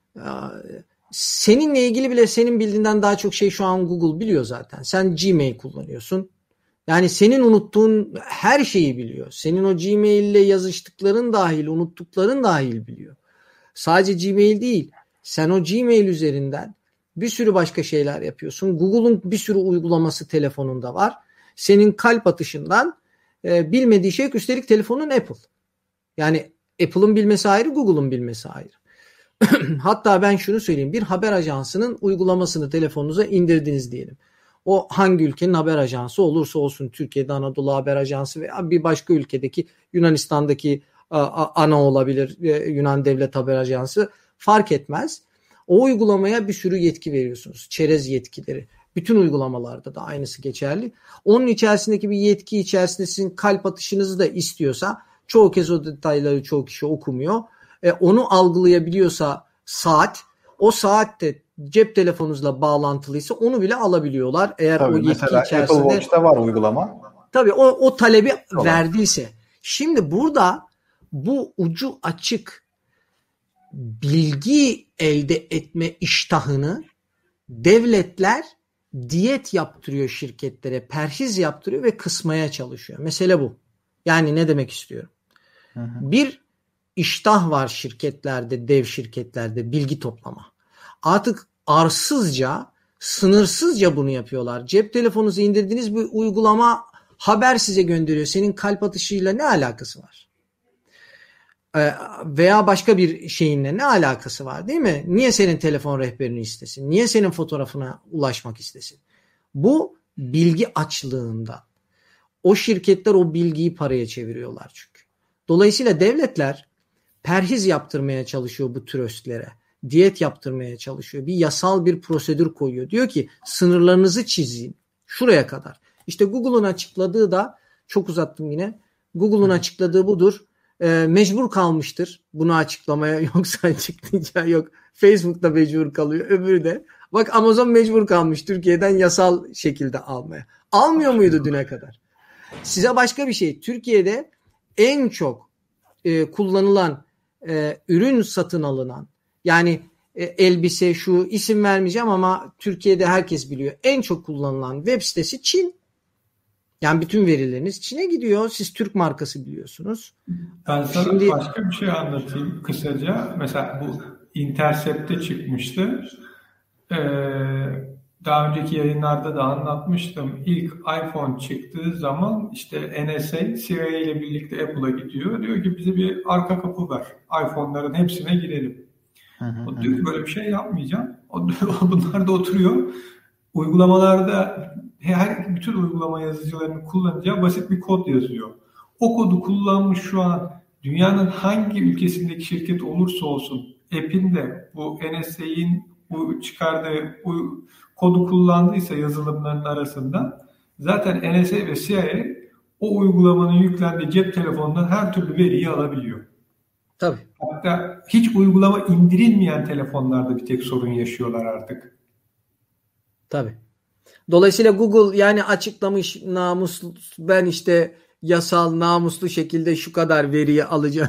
Seninle ilgili bile senin bildiğinden daha çok şey şu an Google biliyor zaten. Sen Gmail kullanıyorsun. Yani senin unuttuğun her şeyi biliyor. Senin o Gmail ile yazıştıkların dahil, unuttukların dahil biliyor. Sadece Gmail değil. Sen o Gmail üzerinden bir sürü başka şeyler yapıyorsun. Google'un bir sürü uygulaması telefonunda var. Senin kalp atışından bilmediği şey, üstelik telefonun Apple. Yani Apple'ın bilmesi ayrı, Google'un bilmesi ayrı. Hatta ben şunu söyleyeyim. Bir haber ajansının uygulamasını telefonunuza indirdiniz diyelim. O hangi ülkenin haber ajansı olursa olsun, Türkiye'de Anadolu Haber Ajansı veya bir başka ülkedeki, Yunanistan'daki ANA olabilir, Yunan Devlet Haber Ajansı, fark etmez. O uygulamaya bir sürü yetki veriyorsunuz. Çerez yetkileri. Bütün uygulamalarda da aynısı geçerli. Onun içerisindeki bir yetki içerisinde sizin kalp atışınızı da istiyorsa, çoğu kez o detayları çoğu kişi okumuyor. Onu algılayabiliyorsa o saatte cep telefonunuzla bağlantılıysa onu bile alabiliyorlar. Eğer tabii, o yetki mesela içerisinde. Apple Watch'ta var uygulama. Tabii o talebi verdiyse. Şimdi burada bu ucu açık bilgi elde etme iştahını devletler diyet yaptırıyor şirketlere, perhiz yaptırıyor ve kısmaya çalışıyor. Mesele bu. Yani ne demek istiyorum? Bir iştah var şirketlerde, dev şirketlerde bilgi toplama. Artık arsızca, sınırsızca bunu yapıyorlar. Cep telefonunuzu indirdiğiniz bir uygulama haber size gönderiyor. Senin kalp atışıyla ne alakası var? Veya başka bir şeyinle ne alakası var, değil mi? Niye senin telefon rehberini istesin? Niye senin fotoğrafına ulaşmak istesin? Bu bilgi açlığından. O şirketler o bilgiyi paraya çeviriyorlar çünkü. Dolayısıyla devletler perhiz yaptırmaya çalışıyor bu tür östlere. Diyet yaptırmaya çalışıyor. Bir yasal bir prosedür koyuyor. Diyor ki sınırlarınızı çizin. Şuraya kadar. İşte Google'un açıkladığı da, çok uzattım yine. Google'un açıkladığı budur. Mecbur kalmıştır bunu açıklamaya, yoksa açıklayacağı yok. Facebook da mecbur kalıyor, öbürü de. Bak, Amazon mecbur kalmış Türkiye'den yasal şekilde almaya. Almıyor muydu düne kadar? Size başka bir şey. Türkiye'de en çok kullanılan ürün satın alınan, yani elbise, şu isim vermeyeceğim ama Türkiye'de herkes biliyor. En çok kullanılan web sitesi Çin. Yani bütün verileriniz Çin'e gidiyor. Siz Türk markası biliyorsunuz. Ben sana başka bir şey anlatayım kısaca. Mesela bu Intercept'te çıkmıştı. Daha önceki yayınlarda da anlatmıştım. İlk iPhone çıktığı zaman işte NSA, CIA ile birlikte Apple'a gidiyor. Diyor ki bize bir arka kapı ver. iPhone'ların hepsine girelim. O diyor ki böyle bir şey yapmayacağım. Bunlar da oturuyor. Uygulamalarda bütün uygulama yazıcılarını kullanacağı basit bir kod yazıyor. O kodu kullanmış şu an dünyanın hangi ülkesindeki şirket olursa olsun app'inde bu NSA'in bu çıkardığı kodu kullandıysa yazılımların arasında zaten NSA ve CIA o uygulamanın yüklendiği cep telefonundan her türlü veriyi alabiliyor. Tabii. Hatta hiç uygulama indirilmeyen telefonlarda bir tek sorun yaşıyorlar artık. Tabii. Dolayısıyla Google yani açıklamış, namuslu, ben işte yasal namuslu şekilde şu kadar veriyi alacağım.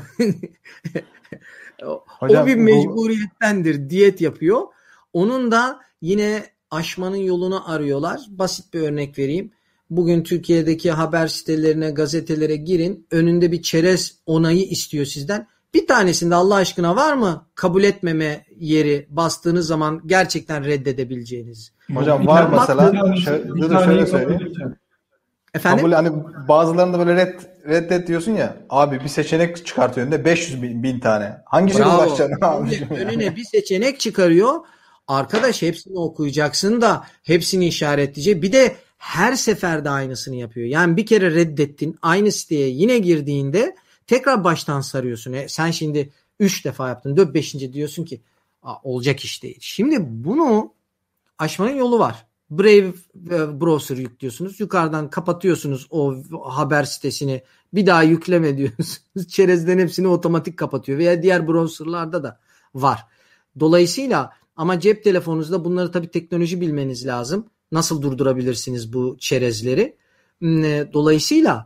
Hocam, o bir mecburiyettendir. Diyet yapıyor. Onun da yine aşmanın yolunu arıyorlar. Basit bir örnek vereyim. Bugün Türkiye'deki haber sitelerine, gazetelere girin. Önünde bir çerez onayı istiyor sizden. Bir tanesinde Allah aşkına var mı kabul etmeme yeri bastığınız zaman gerçekten reddedebileceğiniz? Hocam var mesela. Şöyle söyleyeyim. Efendim? Kabul, hani bazılarında böyle reddet diyorsun ya. Abi bir seçenek çıkartıyor önünde 500 bin tane. Hangisine ulaşacaksın abi? Önüne bir seçenek çıkarıyor. Arkadaş hepsini okuyacaksın da hepsini işaretleyecek. Bir de her seferde aynısını yapıyor. Yani bir kere reddettin. Aynı siteye yine girdiğinde tekrar baştan sarıyorsun. Sen şimdi 3 defa yaptın. 4-5. diyorsun ki olacak iş değil. Şimdi bunu aşmanın yolu var. Brave browser yüklüyorsunuz. Yukarıdan kapatıyorsunuz o haber sitesini. Bir daha yükleme diyorsunuz. Çerezden hepsini otomatik kapatıyor. Veya diğer browserlarda da var. Dolayısıyla ama cep telefonunuzda bunları tabii teknoloji bilmeniz lazım. Nasıl durdurabilirsiniz bu çerezleri? Dolayısıyla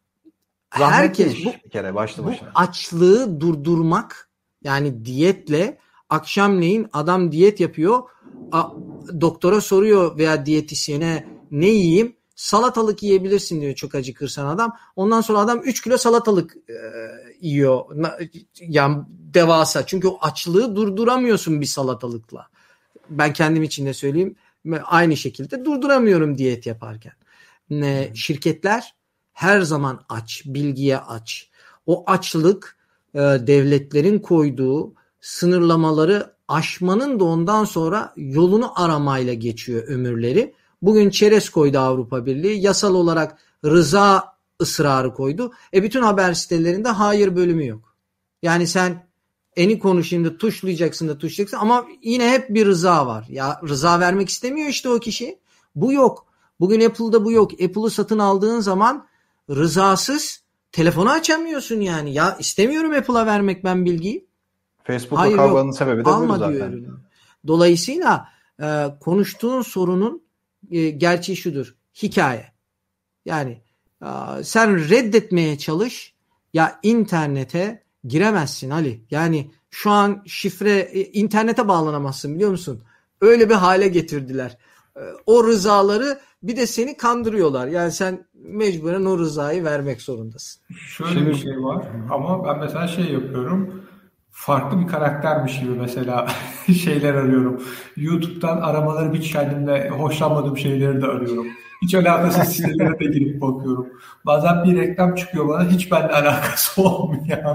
herkes bir kere başlı başına. Bu açlığı durdurmak, yani diyetle akşamleyin adam diyet yapıyor. Doktora soruyor veya diyetisyene ne yiyeyim? Salatalık yiyebilirsin diyor çok acıkırsan adam. Ondan sonra adam 3 kilo salatalık yiyor. Yani devasa. Çünkü o açlığı durduramıyorsun bir salatalıkla. Ben kendim için de söyleyeyim. Aynı şekilde durduramıyorum diyet yaparken. Şirketler her zaman aç. Bilgiye aç. O açlık devletlerin koyduğu sınırlamaları aşmanın da ondan sonra yolunu aramayla geçiyor ömürleri. Bugün çerez koydu Avrupa Birliği. Yasal olarak rıza ısrarı koydu. Bütün haber sitelerinde hayır bölümü yok. Yani sen eni konuşayım tuşlayacaksın ama yine hep bir rıza var. Ya rıza vermek istemiyor işte o kişi. Bu yok. Bugün Apple'da bu yok. Apple'ı satın aldığın zaman rızasız telefonu açamıyorsun yani. Ya istemiyorum Apple'a vermek ben bilgiyi. Facebook'la kavganın sebebi de buydu zaten. Dolayısıyla konuştuğun sorunun gerçeği şudur. Hikaye. Yani sen reddetmeye çalış. Ya internete giremezsin Ali. Yani şu an şifre internete bağlanamazsın biliyor musun? Öyle bir hale getirdiler. O rızaları bir de seni kandırıyorlar. Yani sen mecburen o rızayı vermek zorundasın. Şöyle bir şey var ama ben mesela yapıyorum. Farklı bir karaktermiş gibi mesela şeyler arıyorum. YouTube'dan aramaları bir kendimle hoşlanmadığım şeyleri de arıyorum. Hiç alakasız sitelere de girip bakıyorum. Bazen bir reklam çıkıyor bana hiç benimle alakası olmuyor.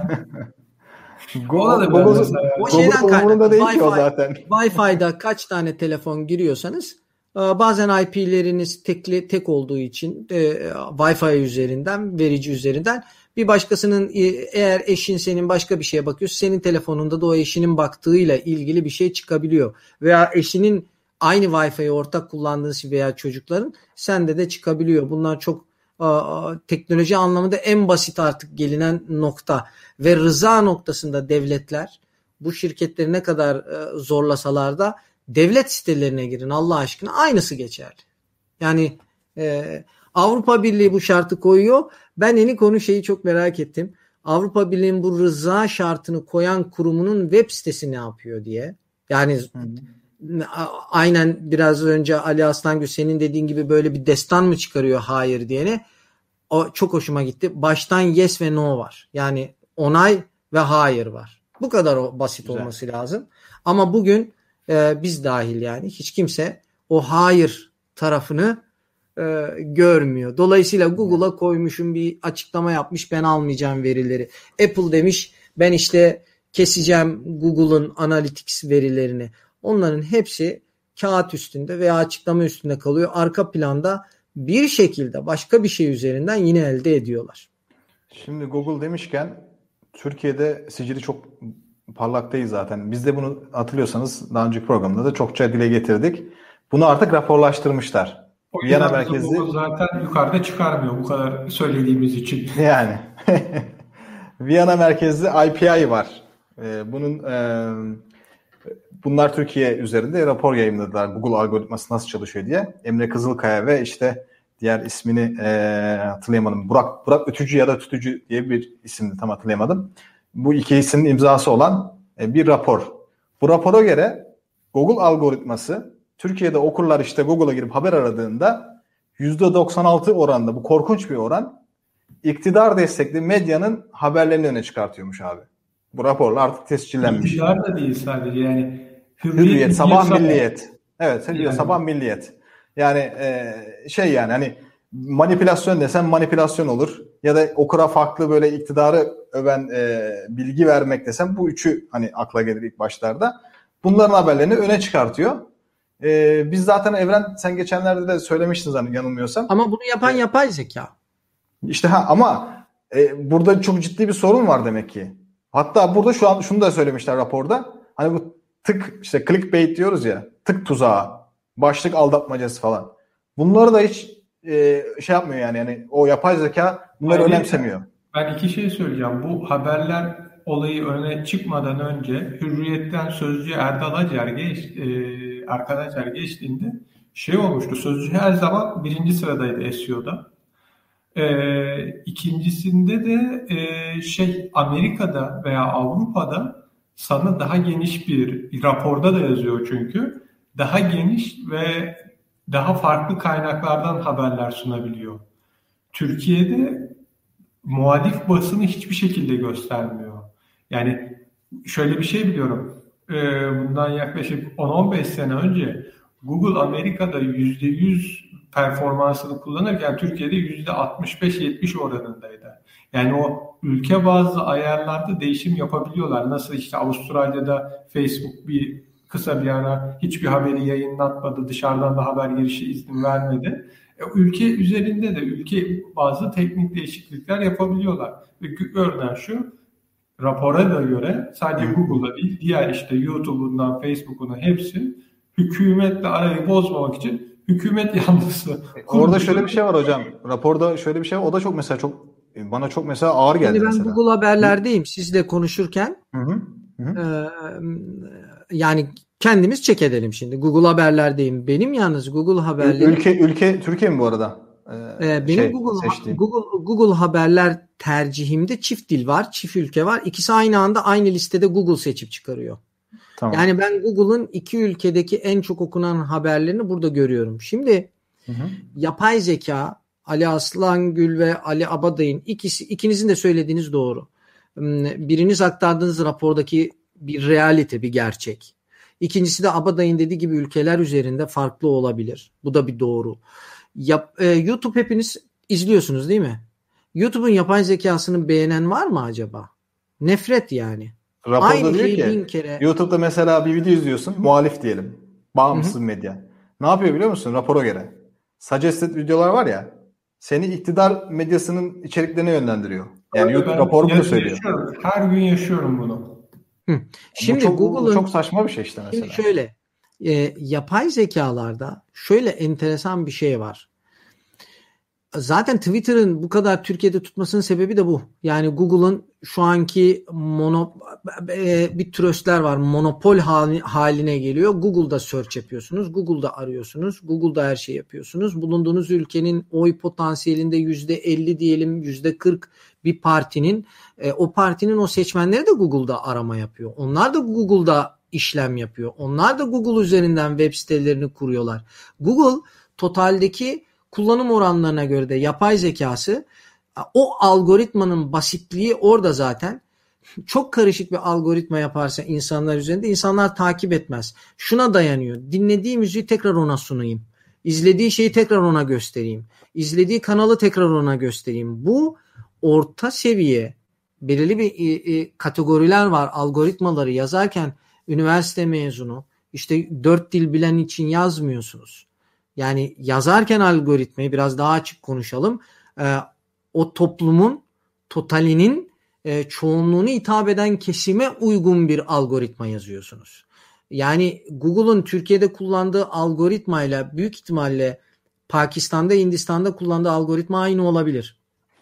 Ona da biraz mesela. O şeyden kaynaklı. Zaten. Wi-Fi'da kaç tane telefon giriyorsanız bazen IP'leriniz tek olduğu için Wi-Fi üzerinden, verici üzerinden bir başkasının eğer eşin senin başka bir şeye bakıyorsa senin telefonunda da o eşinin baktığıyla ilgili bir şey çıkabiliyor. Veya eşinin aynı Wi-Fi'yi ortak kullandığı veya çocukların sende de çıkabiliyor. Bunlar çok teknoloji anlamında en basit artık gelinen nokta. Ve rıza noktasında devletler bu şirketleri ne kadar zorlasalar da devlet sitelerine girin Allah aşkına aynısı geçerli. Yani Avrupa Birliği bu şartı koyuyor. Ben yeni konu çok merak ettim. Avrupa Birliği'nin bu rıza şartını koyan kurumunun web sitesi ne yapıyor diye. Yani aynen biraz önce Ali Aslangül senin dediğin gibi böyle bir destan mı çıkarıyor hayır diyene. O çok hoşuma gitti. Baştan yes ve no var. Yani onay ve hayır var. Bu kadar basit Güzel. olması lazım. Ama bugün biz dahil yani hiç kimse o hayır tarafını görmüyor. Dolayısıyla Google'a koymuşum, bir açıklama yapmış, ben almayacağım verileri. Apple demiş ben işte keseceğim Google'ın Analytics verilerini. Onların hepsi kağıt üstünde veya açıklama üstünde kalıyor. Arka planda bir şekilde başka bir şey üzerinden yine elde ediyorlar. Şimdi Google demişken Türkiye'de sicili çok parlak değil zaten. Biz de bunu hatırlıyorsanız daha önceki programda da çokça dile getirdik. Bunu artık raporlaştırmışlar. O Viyana yüzden merkezli Google zaten yukarıda çıkarmıyor bu kadar söylediğimiz için. yani Viyana merkezli IPI var. Bunlar Türkiye üzerinde rapor yayınladılar. Google algoritması nasıl çalışıyor diye. Emre Kızılkaya ve işte diğer ismini hatırlayamadım. Burak Ötücü ya da Tütücü diye bir isimdi, tam hatırlayamadım. Bu iki ismin imzası olan bir rapor. Bu rapora göre Google algoritması Türkiye'de okurlar işte Google'a girip haber aradığında %96 oranında, bu korkunç bir oran, iktidar destekli medyanın haberlerini öne çıkartıyormuş abi. Bu raporla artık tescillenmiş. İktidar da değil sadece yani Hürriyet, Sabah Milliyet. Milliyet. Evet, Yani. Sabah Milliyet. Yani yani hani manipülasyon desen manipülasyon olur. Ya da okura farklı böyle iktidarı öven bilgi vermek desem, bu üçü hani akla gelir ilk başlarda. Bunların haberlerini öne çıkartıyor. Biz zaten Evren, sen geçenlerde de söylemiştin zaten yanılmıyorsam. Ama bunu yapan yapay zeka. İşte ama burada çok ciddi bir sorun var demek ki. Hatta burada şu an şunu da söylemişler raporda. Hani bu tık işte clickbait diyoruz ya, tık tuzağı, başlık aldatmacası falan. Bunları da hiç şey yapmıyor yani o yapay zeka bunları önemsemiyor. Ben iki şey söyleyeceğim. Bu haberler olayı öne çıkmadan önce Hürriyet'ten Sözcü Erdal Acar arkadaşlar geçtiğinde şey olmuştu. Sözcü her zaman birinci sıradaydı SEO'da. İkincisinde de Amerika'da veya Avrupa'da sana daha geniş bir raporda da yazıyor çünkü. Daha geniş ve daha farklı kaynaklardan haberler sunabiliyor. Türkiye'de muhalif basını hiçbir şekilde göstermiyor. Yani şöyle bir şey biliyorum. Bundan yaklaşık 10-15 sene önce Google Amerika'da %100 performansını kullanırken Türkiye'de %65-70 oranındaydı. Yani o ülke bazı ayarlarda değişim yapabiliyorlar. Nasıl işte Avustralya'da Facebook bir kısa bir ara hiçbir haberi yayınlatmadı, dışarıdan da haber girişi izin vermedi. Ülke üzerinde de bazı teknik değişiklikler yapabiliyorlar. Ve görünen şu, rapora da göre sadece Google'da değil, diğer işte YouTube'undan, Facebook'una hepsi hükümetle arayı bozmamak için hükümet yanlısı. Orada şöyle bir şey var hocam. Raporda şöyle bir şey var. O da çok bana çok mesela ağır geldi. Şimdi ben mesela. Google haberlerdeyim sizle konuşurken. Hı. Yani kendimiz check edelim şimdi. Google haberlerdeyim. Benim yalnız Google haberleri... Ülke Türkiye mi bu arada? Benim Google haberler tercihimde çift dil var, çift ülke var. İkisi aynı anda aynı listede Google seçip çıkarıyor. Tamam. Yani ben Google'ın iki ülkedeki en çok okunan haberlerini burada görüyorum. Şimdi yapay zeka, Ali Aslangül ve Ali Abaday'ın ikinizin de söylediğiniz doğru. Biriniz aktardığınız rapordaki bir realite, bir gerçek. İkincisi de Abaday'ın dediği gibi ülkeler üzerinde farklı olabilir. Bu da bir doğru. YouTube hepiniz izliyorsunuz değil mi? YouTube'un yapay zekasını beğenen var mı acaba? Nefret yani. Raporda aynı diyor şeyi ki 1000 kere... YouTube'da mesela bir video izliyorsun, muhalif diyelim. Bağımsız medya. Ne yapıyor biliyor musun? Rapora göre. Suggested videolar var ya, seni iktidar medyasının içeriklerine yönlendiriyor. Yani YouTube raporu bunu söylüyor. Her gün yaşıyorum bunu. Şimdi Google'ın çok saçma bir şey işte mesela. Şimdi şöyle, yapay zekalarda şöyle enteresan bir şey var. Zaten Twitter'ın bu kadar Türkiye'de tutmasının sebebi de bu. Yani Google'ın şu anki bir tröstler var. Monopol haline geliyor. Google'da search yapıyorsunuz. Google'da arıyorsunuz. Google'da her şey yapıyorsunuz. Bulunduğunuz ülkenin oy potansiyelinde %50 diyelim %40 bir partinin o partinin o seçmenleri de Google'da arama yapıyor. Onlar da Google'da işlem yapıyor. Onlar da Google üzerinden web sitelerini kuruyorlar. Google totaldeki kullanım oranlarına göre de yapay zekası, o algoritmanın basitliği orada zaten. çok karışık bir algoritma yaparsa insanlar üzerinde, insanlar takip etmez. Şuna dayanıyor. Dinlediği müziği tekrar ona sunayım. İzlediği şeyi tekrar ona göstereyim. İzlediği kanalı tekrar ona göstereyim. Bu orta seviye belirli bir kategoriler var. Algoritmaları yazarken üniversite mezunu, işte 4 dil bilen için yazmıyorsunuz. Yani yazarken algoritmayı biraz daha açık konuşalım. O toplumun totalinin çoğunluğunu hitap eden kesime uygun bir algoritma yazıyorsunuz. Yani Google'un Türkiye'de kullandığı algoritmayla büyük ihtimalle Pakistan'da, Hindistan'da kullandığı algoritma aynı olabilir.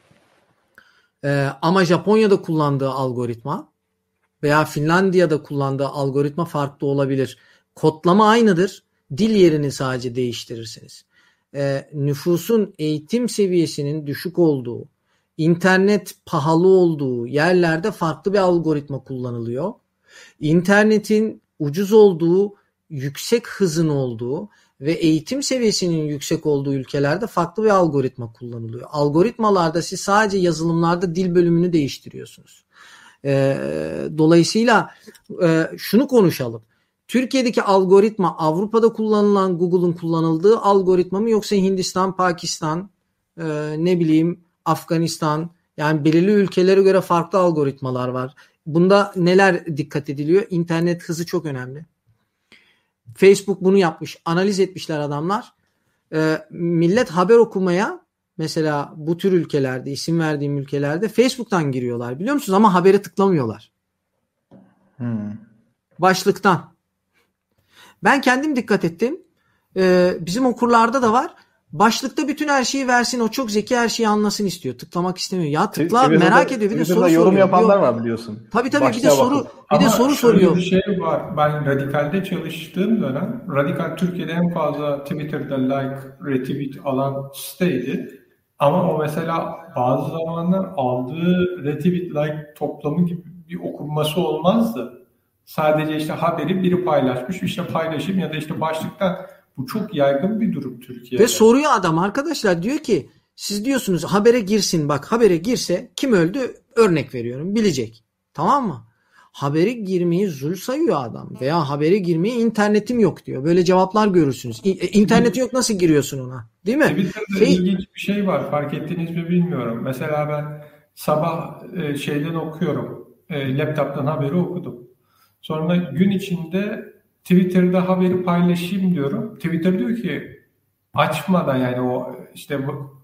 Ama Japonya'da kullandığı algoritma veya Finlandiya'da kullandığı algoritma farklı olabilir. Kodlama aynıdır. Dil yerini sadece değiştirirsiniz. Nüfusun eğitim seviyesinin düşük olduğu, internet pahalı olduğu yerlerde farklı bir algoritma kullanılıyor. İnternetin ucuz olduğu, yüksek hızın olduğu ve eğitim seviyesinin yüksek olduğu ülkelerde farklı bir algoritma kullanılıyor. Algoritmalarda siz sadece yazılımlarda dil bölümünü değiştiriyorsunuz. Dolayısıyla şunu konuşalım. Türkiye'deki algoritma Avrupa'da kullanılan Google'un kullanıldığı algoritma mı, yoksa Hindistan, Pakistan, Afganistan, yani belirli ülkelere göre farklı algoritmalar var. Bunda neler dikkat ediliyor? İnternet hızı çok önemli. Facebook bunu yapmış. Analiz etmişler adamlar. Millet haber okumaya mesela bu tür ülkelerde, isim verdiğim ülkelerde Facebook'tan giriyorlar, biliyor musunuz? Ama habere tıklamıyorlar. Başlıktan. Ben kendim dikkat ettim. Bizim okurlarda da var. Başlıkta bütün her şeyi versin. O çok zeki, her şeyi anlasın istiyor. Tıklamak istemiyor. Ya tıkla, merak ediyor. Bir de soru soruyor. Yorum yapanlar var biliyorsun. Tabii bir de soru soruyor. Bir şey var. Ben Radikal'de çalıştığım dönem, Radikal Türkiye'de en fazla Twitter'da like, retweet alan siteydi. Ama o mesela bazı zamanlar aldığı retweet like toplamı gibi bir okunması olmazdı. Sadece işte haberi biri paylaşmış, işte paylaşım ya da işte başlıktan. Bu çok yaygın bir durum Türkiye'de. Ve soruyor adam, arkadaşlar diyor ki siz diyorsunuz habere girsin, bak habere girse kim öldü, örnek veriyorum, bilecek. Tamam mı? Habere girmeyi zul sayıyor adam veya habere girmeyi internetim yok diyor. Böyle cevaplar görürsünüz. İnterneti yok, nasıl giriyorsun ona? Değil mi? Twitter'da ilginç bir şey var, fark ettiniz mi bilmiyorum. Mesela ben sabah şeyden okuyorum, laptop'tan haberi okudum. Sonra gün içinde Twitter'da haberi paylaşayım diyorum. Twitter diyor ki açmadan, yani o işte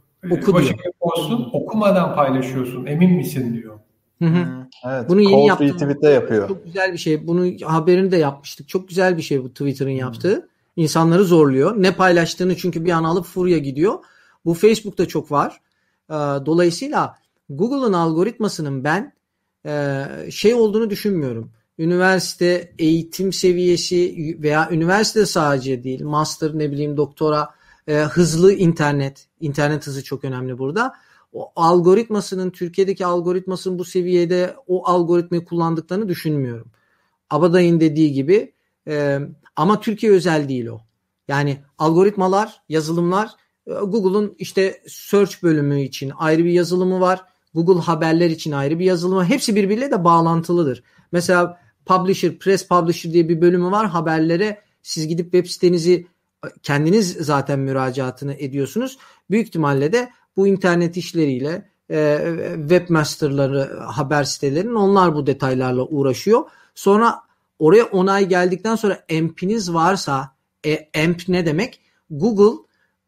olsun, okumadan paylaşıyorsun, emin misin diyor. Evet, bunu yeni yaptım. Retweet'te yapıyor. Çok güzel bir şey. Bunu haberini de yapmıştık. Çok güzel bir şey bu Twitter'ın yaptığı. İnsanları zorluyor. Ne paylaştığını çünkü bir an alıp furya gidiyor. Bu Facebook'ta çok var. Dolayısıyla Google'ın algoritmasının ben şey olduğunu düşünmüyorum. Üniversite eğitim seviyesi veya üniversite sadece değil, master, doktora, hızlı internet hızı çok önemli burada. O algoritmasının, Türkiye'deki algoritmasının bu seviyede o algoritmayı kullandıklarını düşünmüyorum. Abaday'ın dediği gibi ama Türkiye özel değil o. Yani algoritmalar, yazılımlar, Google'un işte search bölümü için ayrı bir yazılımı var. Google haberler için ayrı bir yazılımı. Hepsi birbiriyle de bağlantılıdır. Mesela Press Publisher diye bir bölümü var. Haberlere siz gidip web sitenizi kendiniz zaten müracaatını ediyorsunuz. Büyük ihtimalle de bu internet işleriyle webmasterları, haber sitelerinin, onlar bu detaylarla uğraşıyor. Sonra oraya onay geldikten sonra AMP'iniz varsa, AMP ne demek? Google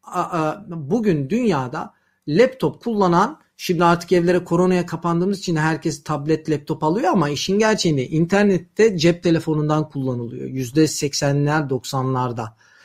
bugün dünyada laptop kullanan, şimdi artık evlere koronaya kapandığımız için herkes tablet, laptop alıyor ama işin gerçeğinde internette cep telefonundan kullanılıyor. %80'ler, 90'larda.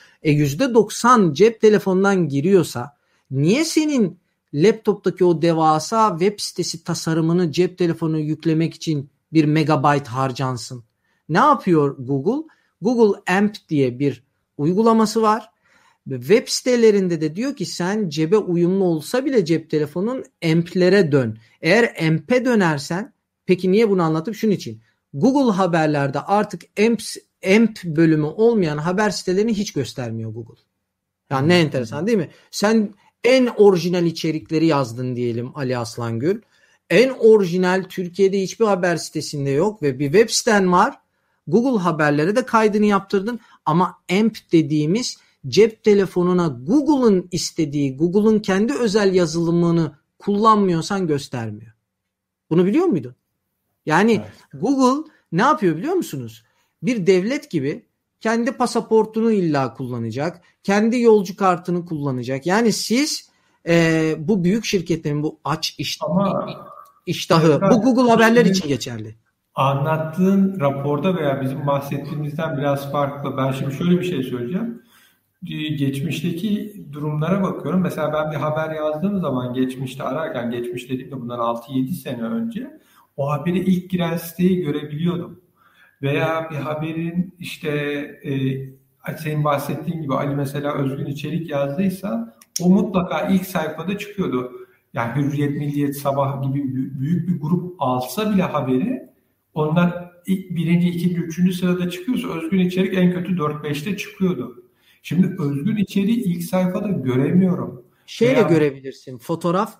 %90 cep telefonundan giriyorsa niye senin laptoptaki o devasa web sitesi tasarımını cep telefonu yüklemek için 1 megabayt harcansın? Ne yapıyor Google? Google AMP diye bir uygulaması var. Web sitelerinde de diyor ki sen cebe uyumlu olsa bile cep telefonun AMP'lere dön. Eğer AMP'e dönersen, peki niye bunu anlattım? Şunun için. Google haberlerde artık AMP bölümü olmayan haber sitelerini hiç göstermiyor Google. Yani ne enteresan değil mi? Sen en orijinal içerikleri yazdın diyelim Ali Aslangül. En orijinal, Türkiye'de hiçbir haber sitesinde yok ve bir web siten var. Google haberlere de kaydını yaptırdın ama AMP dediğimiz cep telefonuna Google'ın istediği, Google'ın kendi özel yazılımını kullanmıyorsan göstermiyor. Bunu biliyor muydun? Yani evet. Google ne yapıyor biliyor musunuz? Bir devlet gibi kendi pasaportunu illa kullanacak, kendi yolcu kartını kullanacak. Yani siz bu büyük şirketlerin bu iştahı, bu Google haberler için geçerli. Anlattığın raporda veya bizim bahsettiğimizden biraz farklı. Ben şimdi şöyle bir şey söyleyeceğim. Geçmişteki durumlara bakıyorum. Mesela ben bir haber yazdığım zaman geçmişte ararken, geçmiş dediğimde bundan 6-7 sene önce o haberi ilk giren siteyi görebiliyordum. Veya bir haberin senin bahsettiğin gibi Ali mesela özgün içerik yazdıysa o mutlaka ilk sayfada çıkıyordu. Yani Hürriyet, Milliyet, Sabah gibi büyük bir grup alsa bile haberi onlar birinci, ikinci, üçüncü sırada çıkıyorsa özgün içerik en kötü 4-5'te çıkıyordu. Şimdi özgün içeriği ilk sayfada göremiyorum. Görebilirsin. Fotoğraf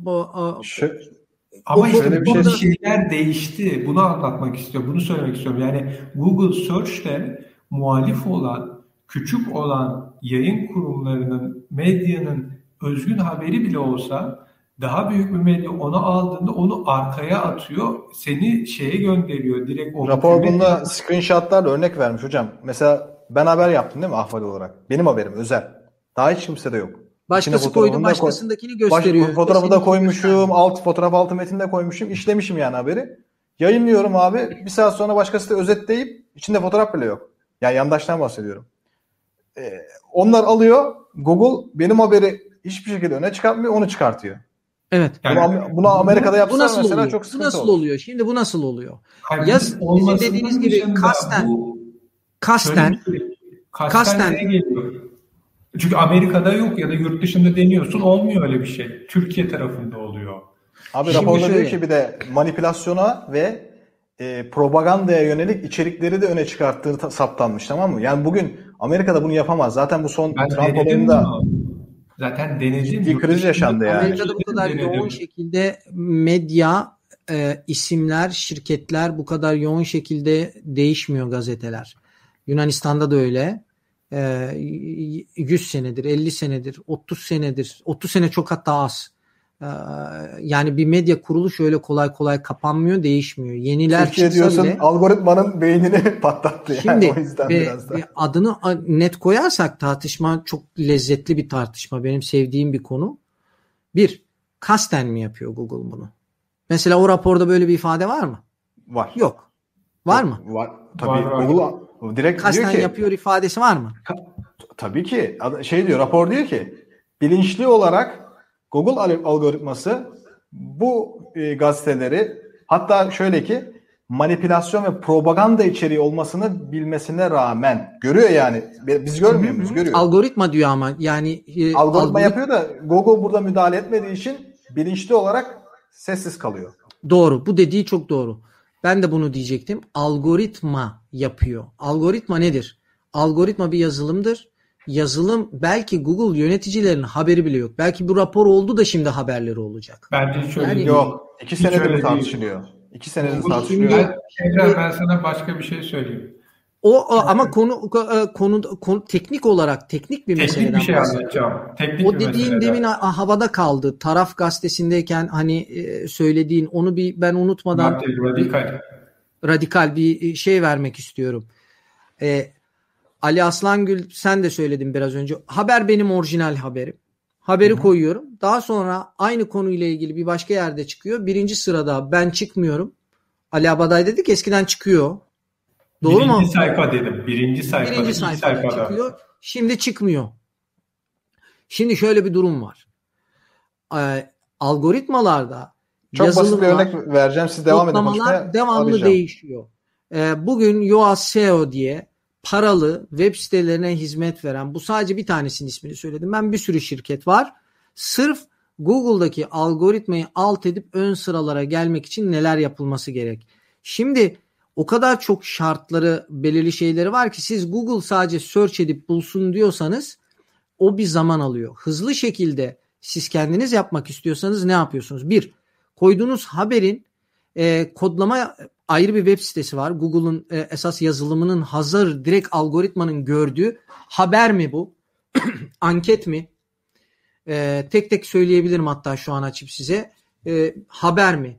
ama şeyler değişti. Bunu anlatmak istiyorum. Bunu söylemek istiyorum. Yani Google Search'te muhalif olan, küçük olan yayın kurumlarının, medyanın özgün haberi bile olsa daha büyük bir medya onu aldığında onu arkaya atıyor. Seni şeye gönderiyor. Direkt o rapor bunda screenshotlarla örnek vermiş hocam. Mesela ben haber yaptım değil mi ahval olarak? Benim haberim özel. Daha hiç kimsede yok. Başkası koydu, başkasındakini gösteriyor. Fotoğrafı da koymuşum, fotoğraf altı metinde koymuşum, işlemişim yani haberi. Yayınlıyorum abi. Bir saat sonra başkası da özetleyip içinde fotoğraf bile yok. Yani yandaştan bahsediyorum. Onlar alıyor. Google benim haberi hiçbir şekilde öne çıkartmıyor, onu çıkartıyor. Evet. Bunu Amerika'da yapsalar mesela oluyor? Çok sıkıntı olur. Bu nasıl oluyor? Şimdi bu nasıl oluyor? Sizin dediğiniz gibi kasten geliyor. Çünkü Amerika'da yok ya da yurt dışında deniyorsun, olmuyor öyle bir şey. Türkiye tarafında oluyor. Abi raporda diyor ki bir de manipülasyona ve propagandaya yönelik içerikleri de öne çıkarttığı saptanmış, tamam mı? Yani bugün Amerika'da bunu yapamaz. Zaten bu son Trump olayında zaten denedim. Bir kriz yaşandı yani. Amerika'da bu kadar yoğun şekilde medya, isimler, şirketler bu kadar yoğun şekilde değişmiyor, gazeteler. Yunanistan'da da öyle. 100 senedir, 50 senedir, 30 senedir. 30 sene çok hatta az. Yani bir medya kurulu şöyle kolay kolay kapanmıyor, değişmiyor. Yeniler Türkiye diyorsun bile, algoritmanın beynini patlattı. Şimdi, yani o yüzden biraz da. Adını net koyarsak tartışma çok lezzetli bir tartışma. Benim sevdiğim bir konu. Kasten mi yapıyor Google bunu? Mesela o raporda böyle bir ifade var mı? Var. Yok. Var mı? Var. Tabii Google direkt kasten diyor ki, yapıyor ifadesi var mı? Tabii ki. Rapor diyor ki bilinçli olarak Google algoritması bu gazeteleri, hatta şöyle ki manipülasyon ve propaganda içeriği olmasını bilmesine rağmen görüyor yani. Biz görmüyor muyuz? Görüyor. Algoritma diyor ama yani algoritma yapıyor da Google burada müdahale etmediği için bilinçli olarak sessiz kalıyor. Doğru. Bu dediği çok doğru. Ben de bunu diyecektim. Algoritma yapıyor. Algoritma nedir? Algoritma bir yazılımdır. Yazılım, belki Google yöneticilerinin haberi bile yok. Belki bu rapor oldu da şimdi haberleri olacak. Bence şöyle yok. 2 senedir tartışılıyor. 2 senedir tartışılıyor. Ben sana başka bir şey söyleyeyim. Ama konu teknik olarak teknik bir meseleden. Teknik bir şey anlatacağım. O dediğin demin havada kaldı. Taraf gazetesindeyken söylediğin onu ben unutmadan radikal bir şey vermek istiyorum. Ali Aslangül, sen de söyledin biraz önce. Haber benim orijinal haberim. Haberi koyuyorum. Daha sonra aynı konuyla ilgili bir başka yerde çıkıyor. Birinci sırada ben çıkmıyorum. Ali Abaday dedi ki eskiden çıkıyor. Doğru mu? Birinci sayfa dedim. Birinci sayfada çıkıyor. Şimdi çıkmıyor. Şimdi şöyle bir durum var. Algoritmalarda çok basit bir örnek vereceğim. Siz devam edin. Devamlı arayacağım. Değişiyor. Bugün Yoast SEO diye paralı web sitelerine hizmet veren, bu sadece bir tanesinin ismini söyledim. Ben bir sürü şirket var. Sırf Google'daki algoritmayı alt edip ön sıralara gelmek için neler yapılması gerek. Şimdi o kadar çok şartları, belirli şeyleri var ki siz Google sadece search edip bulsun diyorsanız o bir zaman alıyor. Hızlı şekilde siz kendiniz yapmak istiyorsanız ne yapıyorsunuz? Koyduğunuz haberin kodlama ayrı bir web sitesi var. Google'un esas yazılımının hazır direkt algoritmanın gördüğü haber mi bu? Anket mi? Tek tek söyleyebilirim hatta şu an açıp size. Haber mi?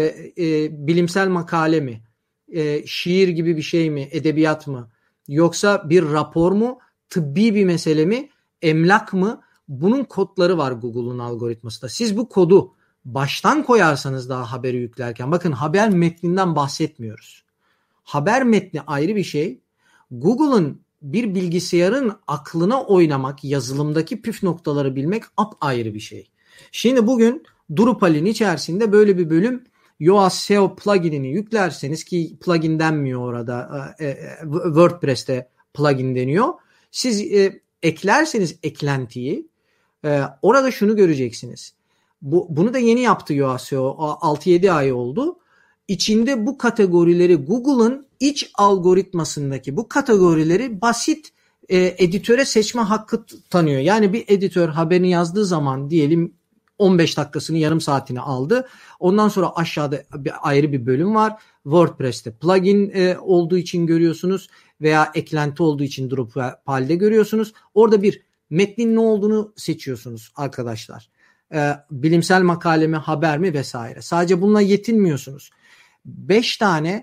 Bilimsel makale mi? Şiir gibi bir şey mi? Edebiyat mı? Yoksa bir rapor mu? Tıbbi bir mesele mi? Emlak mı? Bunun kodları var Google'un algoritmasında. Siz bu kodu baştan koyarsanız daha haberi yüklerken, bakın haber metninden bahsetmiyoruz. Haber metni ayrı bir şey. Google'ın bir bilgisayarın aklına oynamak, yazılımdaki püf noktaları bilmek apayrı bir şey. Şimdi bugün Drupal'in içerisinde böyle bir bölüm Yoast SEO pluginini yüklerseniz, ki plugin denmiyor orada, WordPress'te plugin deniyor. Siz eklerseniz eklentiyi, orada şunu göreceksiniz. Bunu da yeni yaptı Yoast SEO. 6-7 ay oldu. İçinde bu kategorileri, Google'ın iç algoritmasındaki bu kategorileri basit editöre seçme hakkı tanıyor. Yani bir editör haberini yazdığı zaman diyelim 15 dakikasını, yarım saatini aldı. Ondan sonra aşağıda ayrı bir bölüm var. WordPress'te plugin olduğu için görüyorsunuz veya eklenti olduğu için Drupal'de görüyorsunuz. Orada bir metnin ne olduğunu seçiyorsunuz arkadaşlar. Bilimsel makale mi, haber mi vesaire. Sadece bununla yetinmiyorsunuz. 5 tane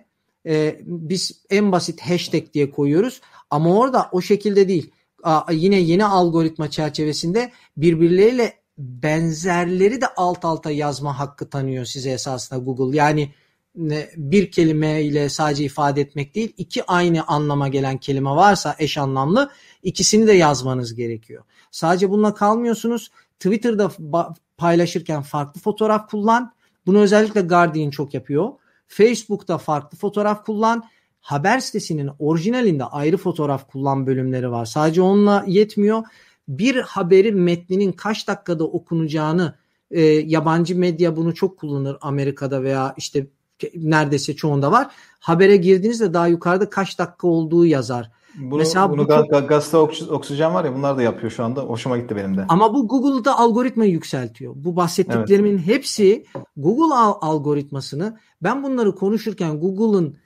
biz en basit hashtag diye koyuyoruz ama orada o şekilde değil. Yine yeni algoritma çerçevesinde birbirleriyle benzerleri de alt alta yazma hakkı tanıyor size esasında Google. Yani bir kelimeyle sadece ifade etmek değil, 2 aynı anlama gelen kelime varsa eş anlamlı, ikisini de yazmanız gerekiyor. Sadece bununla kalmıyorsunuz. Twitter'da paylaşırken farklı fotoğraf kullan. Bunu özellikle Guardian çok yapıyor. Facebook'ta farklı fotoğraf kullan. Haber sitesinin orijinalinde ayrı fotoğraf kullan bölümleri var. Sadece onunla yetmiyor. Bir haberin metninin kaç dakikada okunacağını, yabancı medya bunu çok kullanır Amerika'da veya işte neredeyse çoğunda var. Habere girdiğinizde daha yukarıda kaç dakika olduğu yazar. Bunu gazete oksijen var ya, bunlar da yapıyor şu anda. Hoşuma gitti benim de. Ama bu Google'da algoritmayı yükseltiyor. Bu bahsettiklerimin hepsi Google algoritmasını, ben bunları konuşurken Google'ın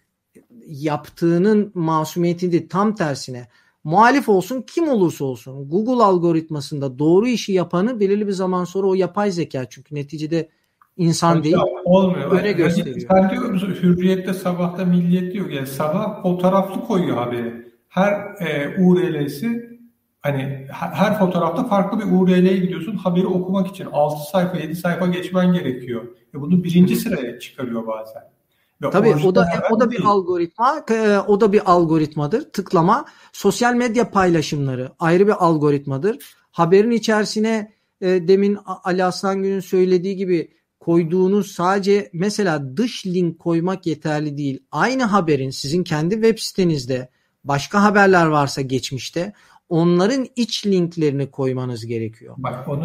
yaptığının masumiyeti değil, tam tersine muhalif olsun kim olursa olsun Google algoritmasında doğru işi yapanı belirli bir zaman sonra o yapay zeka, çünkü neticede insan değil, olmuyor. Öne gösteriyor. Sen diyoruz Hürriyet'te, Sabah'ta, Milliyet diyor ya, sabah fotoğraflı koyuyor haberi. Her URL'si, hani her fotoğrafta farklı bir URL'ye gidiyorsun haberi okumak için 6 sayfa 7 sayfa geçmen gerekiyor. Bunu 1. sıraya çıkarıyor bazen. Ve tabii o da bir algoritma, o da bir algoritmadır. Tıklama, sosyal medya paylaşımları ayrı bir algoritmadır. Haberin içerisine demin Ali Aslangül'ün söylediği gibi koyduğunuz sadece mesela dış link koymak yeterli değil. Aynı haberin sizin kendi web sitenizde başka haberler varsa geçmişte, onların iç linklerini koymanız gerekiyor. Bak onu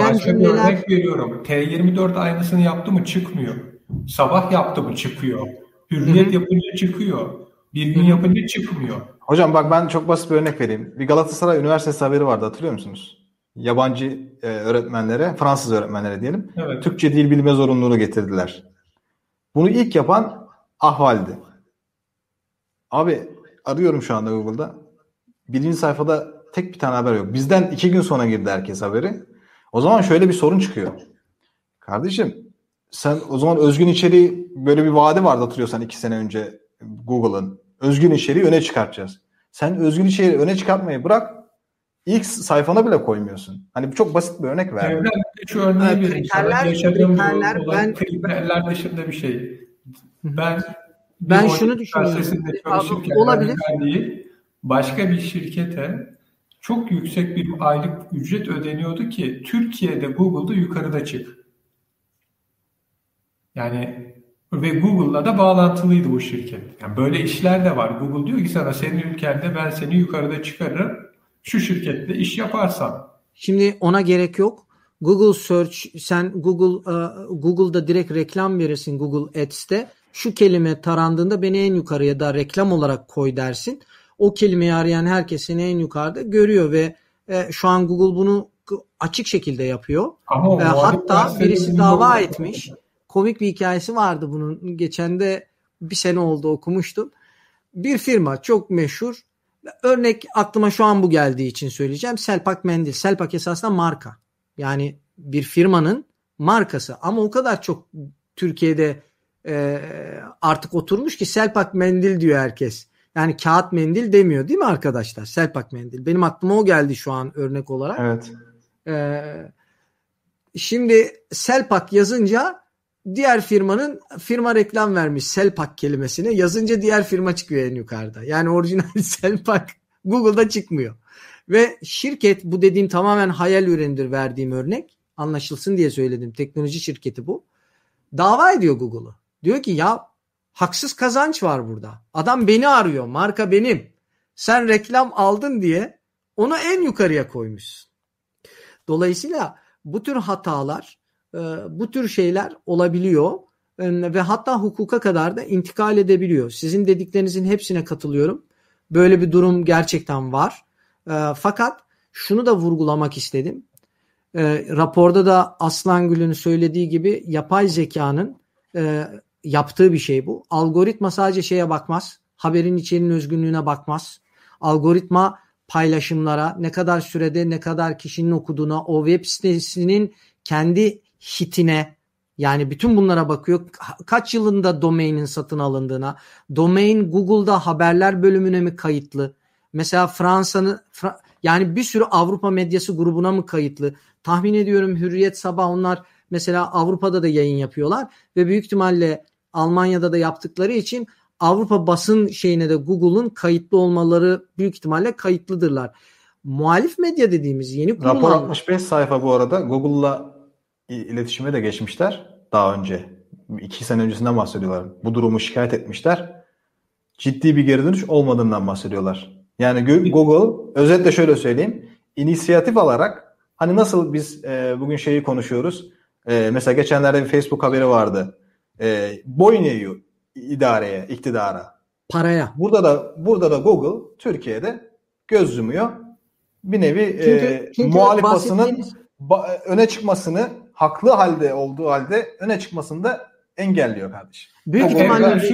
örnek veriyorum. T24 aynısını yaptı mı çıkmıyor. Sabah yaptı mı çıkıyor. Hürriyet yapınca çıkıyor. Bir gün yapınca çıkmıyor. Hocam bak, ben çok basit bir örnek vereyim. Bir Galatasaray Üniversitesi haberi vardı, hatırlıyor musunuz? Yabancı öğretmenlere, Fransız öğretmenlere diyelim, evet, Türkçe dil bilme zorunluluğunu getirdiler. Bunu ilk yapan Ahval'di. Abi arıyorum şu anda Google'da. 1. sayfada tek bir tane haber yok. Bizden 2 gün sonra girdi herkes haberi. O zaman şöyle bir sorun çıkıyor. Kardeşim sen o zaman özgün içeriği, böyle bir vaadi vardı hatırlıyorsan 2 sene önce Google'ın. Özgün içeriği öne çıkartacağız. Sen özgün içeriği öne çıkartmayı bırak, ilk sayfana bile koymuyorsun. Hani çok basit bir örnek verdim. Şu örneği vereyim sana. Yaşadığım kriterler dışında bir şey. Ben şunu düşünüyorum. Olabilir. Değil, başka bir şirkete çok yüksek bir aylık ücret ödeniyordu ki Türkiye'de Google'da yukarıda çık. Yani ve Google'la da bağlantılıydı bu şirket. Yani böyle işler de var. Google diyor ki sana, senin ülkende ben seni yukarıda çıkarırım, şu şirkette iş yaparsan. Şimdi ona gerek yok. Google Search, sen Google'da direkt reklam verirsin Google Ads'te. Şu kelime tarandığında beni en yukarıya da reklam olarak koy dersin. O kelimeyi arayan herkes seni en yukarıda görüyor ve şu an Google bunu açık şekilde yapıyor. Hatta birisi dava etmiş. komik bir hikayesi vardı bunun. Geçen de bir sene oldu okumuştum. Bir firma çok meşhur. Örnek aklıma şu an bu geldiği için söyleyeceğim. Selpak Mendil. Selpak esasında marka. Yani bir firmanın markası. Ama o kadar çok Türkiye'de artık oturmuş ki Selpak Mendil diyor herkes. Yani kağıt mendil demiyor değil mi arkadaşlar? Selpak Mendil. Benim aklıma o geldi şu an örnek olarak. Evet. Şimdi Selpak yazınca diğer firmanın firma reklam vermiş Selpak kelimesine. Yazınca diğer firma çıkıyor en yukarıda. Yani orijinal Selpak Google'da çıkmıyor. Ve şirket, bu dediğim tamamen hayal ürünüdür verdiğim örnek. Anlaşılsın diye söyledim. Teknoloji şirketi bu. Dava ediyor Google'u. Diyor ki ya haksız kazanç var burada. Adam beni arıyor. Marka benim. Sen reklam aldın diye onu en yukarıya koymuşsun. Dolayısıyla bu tür hatalar, bu tür şeyler olabiliyor ve hatta hukuka kadar da intikal edebiliyor. Sizin dediklerinizin hepsine katılıyorum. Böyle bir durum gerçekten var. Fakat şunu da vurgulamak istedim. Raporda da Aslangül'ün söylediği gibi yapay zekanın yaptığı bir şey bu. Algoritma sadece şeye bakmaz. Haberin içeriğinin özgünlüğüne bakmaz. Algoritma paylaşımlara, ne kadar sürede ne kadar kişinin okuduğuna, o web sitesinin kendi hitine, yani bütün bunlara bakıyor. Kaç yılında domainin satın alındığına, domain Google'da haberler bölümüne mi kayıtlı? Mesela yani bir sürü Avrupa medyası grubuna mı kayıtlı? Tahmin ediyorum Hürriyet, Sabah, onlar mesela Avrupa'da da yayın yapıyorlar ve büyük ihtimalle Almanya'da da yaptıkları için Avrupa basın şeyine de Google'un kayıtlı olmaları büyük ihtimalle kayıtlıdırlar. Muhalif medya dediğimiz yeni kurulan... Rapor 65 sayfa bu arada. Google'la iletişime de geçmişler daha önce. 2 sene öncesinden bahsediyorlar. Bu durumu şikayet etmişler. Ciddi bir geri dönüş olmadığından bahsediyorlar. Yani Google, özetle şöyle söyleyeyim, inisiyatif alarak, hani nasıl biz bugün şeyi konuşuyoruz. Mesela geçenlerde bir Facebook haberi vardı. Boyun eğiyor iktidara. Paraya. Burada da Google Türkiye'de göz yumuyor. Bir nevi çünkü muhalif basının öne çıkmasını, haklı halde olduğu halde öne çıkmasını da engelliyor kardeşim. Büyük ihtimalle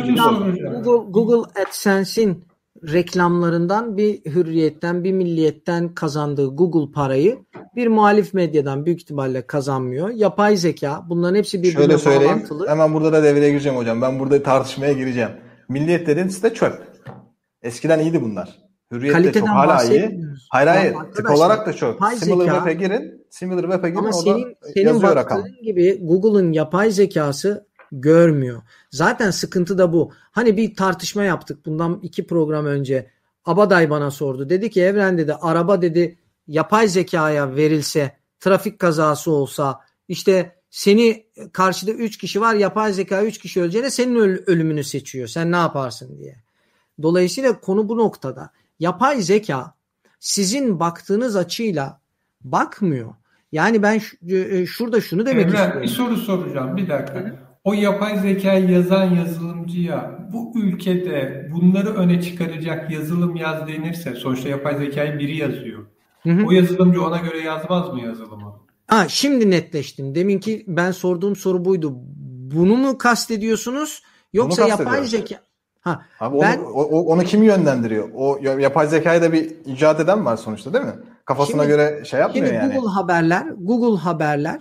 Google AdSense'in reklamlarından, bir Hürriyet'ten, bir Milliyet'ten kazandığı Google parayı bir muhalif medyadan büyük ihtimalle kazanmıyor. Yapay zeka, bunların hepsi birbirine bağlantılı. Şöyle söyleyeyim, hemen burada da devreye gireceğim hocam. Ben burada tartışmaya gireceğim. Milliyet dediğin site çöp. Eskiden iyiydi bunlar. Hürriyet de çok hala iyi. Hayır. Tip olarak da çok. SimilarWeb'e girin. Ama orada senin yazıyor rakam. gibi Google'ın yapay zekası görmüyor. Zaten sıkıntı da bu. Hani bir tartışma yaptık bundan 2 program önce. Abaday bana sordu. Dedi ki Evren dedi, araba dedi yapay zekaya verilse, trafik kazası olsa, işte seni karşıda 3 kişi var, yapay zeka 3 kişi öleceğine senin ölümünü seçiyor. Sen ne yaparsın diye. Dolayısıyla konu bu noktada. Yapay zeka sizin baktığınız açıyla bakmıyor. Yani ben şurada şunu demek istiyorum. Bir soru soracağım. Bir dakika. O yapay zekayı yazan yazılımcıya bu ülkede bunları öne çıkaracak yazılım yaz denirse, sonuçta yapay zekayı biri yazıyor. O yazılımcı ona göre yazmaz mı yazılımı? Şimdi netleştim. Deminki ben sorduğum soru buydu. Bunu mu kastediyorsunuz? Yoksa yapay zeka... Abi onu kim yönlendiriyor? O yapay zekayı da bir icat eden var sonuçta, değil mi? Kafasına göre şey yapmıyor yani. Google haberler,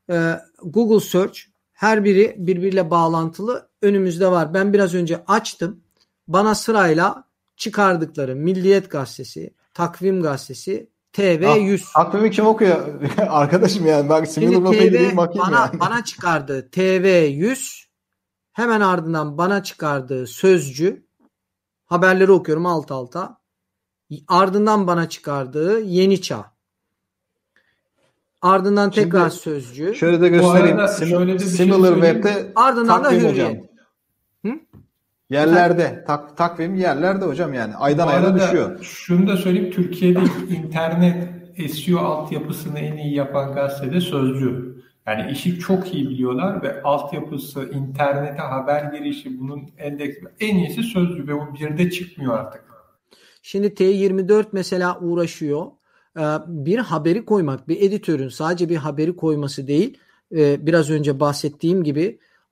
Google Search, her biri birbiriyle bağlantılı, önümüzde var. Ben biraz önce açtım. Bana sırayla çıkardıkları Milliyet Gazetesi, Takvim Gazetesi, TV100. Takvimi kim okuyor? Arkadaşım yani. Bak SimilarWeb'e gideyim bakayım yani. Bana çıkardı TV100. Hemen ardından bana çıkardığı Sözcü. Haberleri okuyorum alt alta. Ardından bana çıkardığı Yeni Çağ. Ardından tekrar Sözcü. Şöyle de göstereyim. SimilarWeb'de ardından da Hürriyet. Yerlerde. Takvim yerlerde hocam yani. Aydan aya düşüyor. Şunu da söyleyeyim. Türkiye'de internet SEO altyapısını en iyi yapan gazete Sözcü. Yani işi çok iyi biliyorlar ve altyapısı, internete haber girişi, bunun en iyisi Sözcü ve bu bir de çıkmıyor artık. Şimdi T24 mesela uğraşıyor. Bir haberi koymak, bir editörün sadece bir haberi koyması değil, biraz önce bahsettiğim gibi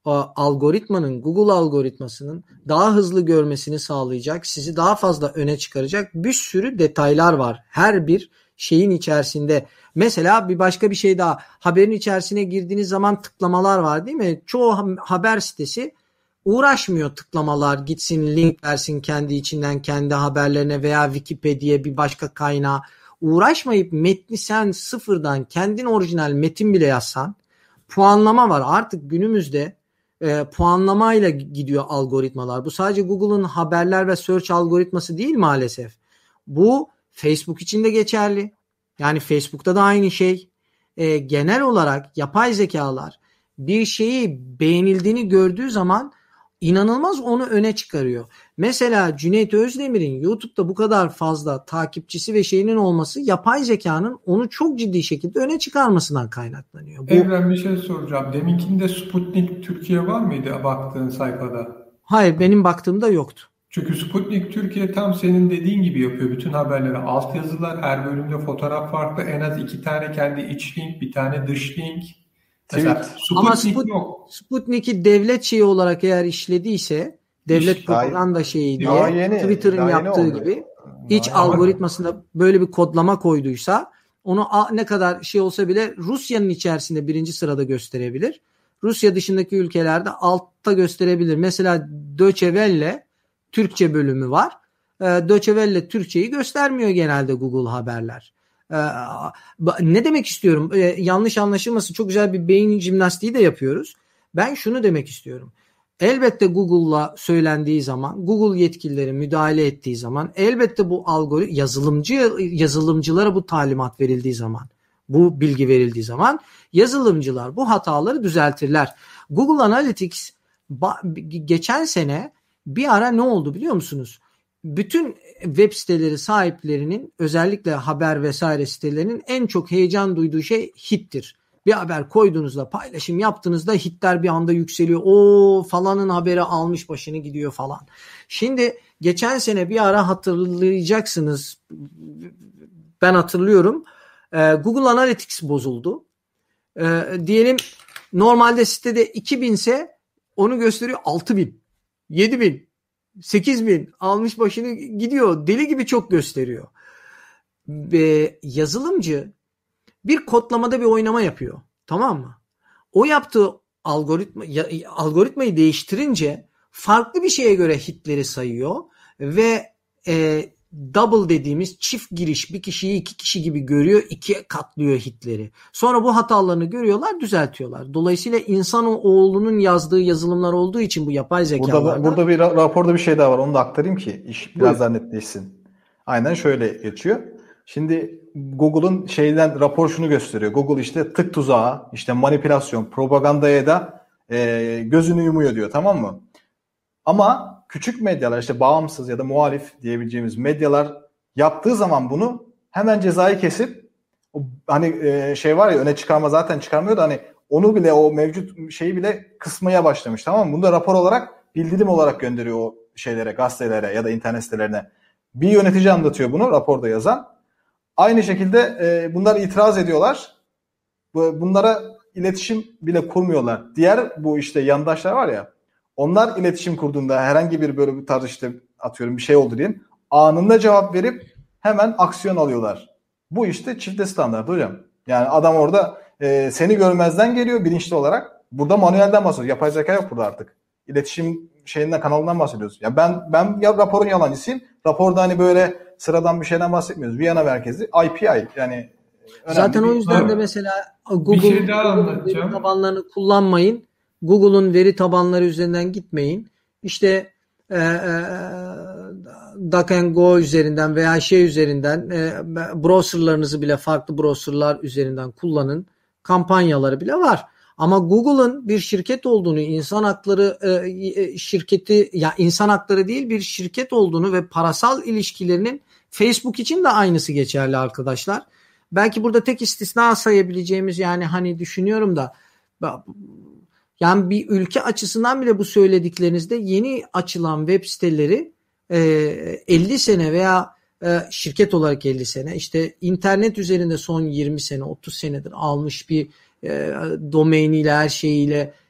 algoritmanın, Google algoritmasının daha hızlı görmesini sağlayacak, sizi daha fazla öne çıkaracak bir sürü detaylar var. Her bir şeyin içerisinde. Mesela bir başka bir şey daha. Haberin içerisine girdiğiniz zaman tıklamalar var değil mi? Çoğu haber sitesi uğraşmıyor tıklamalar, gitsin link versin kendi içinden kendi haberlerine veya Wikipedia bir başka kaynağa. Uğraşmayıp metni sen sıfırdan kendin orijinal metin bile yazsan, puanlama var. Artık günümüzde puanlamayla gidiyor algoritmalar. Bu sadece Google'un haberler ve search algoritması değil maalesef. Bu Facebook için de geçerli. Yani Facebook'ta da aynı şey. Genel olarak yapay zekalar bir şeyi beğenildiğini gördüğü zaman inanılmaz onu öne çıkarıyor. Mesela Cüneyt Özdemir'in YouTube'da bu kadar fazla takipçisi ve şeyinin olması yapay zekanın onu çok ciddi şekilde öne çıkarmasından kaynaklanıyor. Evren, bir şey soracağım. Deminkinde Sputnik Türkiye var mıydı baktığın sayfada? Hayır, benim baktığımda yoktu. Çünkü Sputnik Türkiye tam senin dediğin gibi yapıyor bütün haberleri. Altyazılar, her bölümde fotoğraf farklı. En az 2 tane kendi iç link, bir tane dış link. Mesela Sputnik yok. Sputnik'i devlet şeyi olarak eğer işlediyse, devlet propaganda şeyi diye Twitter'ın yaptığı gibi iç algoritmasında böyle bir kodlama koyduysa onu ne kadar şey olsa bile Rusya'nın içerisinde birinci sırada gösterebilir. Rusya dışındaki ülkelerde altta gösterebilir. Mesela Deutsche Welle Türkçe bölümü var. Deutsche Welle Türkçeyi göstermiyor genelde Google haberler. Ne demek istiyorum? Yanlış anlaşılmasın, çok güzel bir beyin jimnastiği de yapıyoruz. Ben şunu demek istiyorum. Elbette Google'la söylendiği zaman, Google yetkilileri müdahale ettiği zaman, elbette bu yazılımcılara bu talimat verildiği zaman, bu bilgi verildiği zaman yazılımcılar bu hataları düzeltirler. Google Analytics geçen sene bir ara ne oldu biliyor musunuz? Bütün web siteleri sahiplerinin, özellikle haber vesaire sitelerinin en çok heyecan duyduğu şey hittir. Bir haber koyduğunuzda, paylaşım yaptığınızda hitler bir anda yükseliyor. O falanın haberi almış başını gidiyor falan. Şimdi geçen sene bir ara hatırlayacaksınız. Ben hatırlıyorum. Google Analytics bozuldu. Diyelim normalde sitede 2000 ise onu gösteriyor 6000, 7000. 8.000 almış başını gidiyor. Deli gibi çok gösteriyor. Ve yazılımcı bir kodlamada bir oynama yapıyor. Tamam mı? O yaptığı algoritmayı değiştirince farklı bir şeye göre hitleri sayıyor ve double dediğimiz çift giriş, bir kişiyi 2 kişi gibi görüyor, 2'ye katlıyor hitleri. Sonra bu hatalarını görüyorlar, düzeltiyorlar. Dolayısıyla insanoğlunun yazdığı yazılımlar olduğu için bu yapay zekalarda. Burada bir raporda bir şey daha var. Onu da aktarayım ki iş biraz daha netleşsin. Aynen şöyle geçiyor. Şimdi Google'un rapor şunu gösteriyor. Google işte tık tuzağı, işte manipülasyon, propagandaya da gözünü yumuyor diyor, tamam mı? Ama küçük medyalar, işte bağımsız ya da muhalif diyebileceğimiz medyalar yaptığı zaman bunu hemen cezayı kesip hani var ya, öne çıkarma zaten çıkarmıyor da hani onu bile, o mevcut şeyi bile kısmaya başlamış, tamam mı? Bunu da rapor olarak, bildirim olarak gönderiyor o şeylere, gazetelere ya da internet sitelerine. Bir yönetici anlatıyor bunu raporda yazan. Aynı şekilde bunlar itiraz ediyorlar. Bunlara iletişim bile kurmuyorlar. Diğer bu işte yandaşlar var ya, onlar iletişim kurduğunda herhangi bir böyle bir tarz işte atıyorum bir şey oldu diyelim, anında cevap verip hemen aksiyon alıyorlar. Bu işte çifte standart hocam. Yani adam orada seni görmezden geliyor bilinçli olarak. Burada manuelden bahsediyoruz. Yapay zeka yok burada artık. İletişim kanalından bahsediyoruz. Ya ben ya raporun yalancısıyım. Raporda hani böyle sıradan bir şeyden bahsetmiyoruz. Viyana merkezi IPI, yani zaten o yüzden de mesela Google veri tabanlarını kullanmayın. Google'un veri tabanları üzerinden gitmeyin. İşte DuckDuckGo üzerinden veya üzerinden browserlarınızı bile farklı browserlar üzerinden kullanın. Kampanyaları bile var. Ama Google'ın bir şirket olduğunu, insan hakları şirketi, ya insan hakları değil bir şirket olduğunu ve parasal ilişkilerinin, Facebook için de aynısı geçerli arkadaşlar. Belki burada tek istisna sayabileceğimiz, yani hani düşünüyorum da, yani bir ülke açısından bile bu söylediklerinizde yeni açılan web siteleri 50 sene veya şirket olarak 50 sene, işte internet üzerinde son 20 sene 30 senedir almış bir domainiyle, her şeyiyle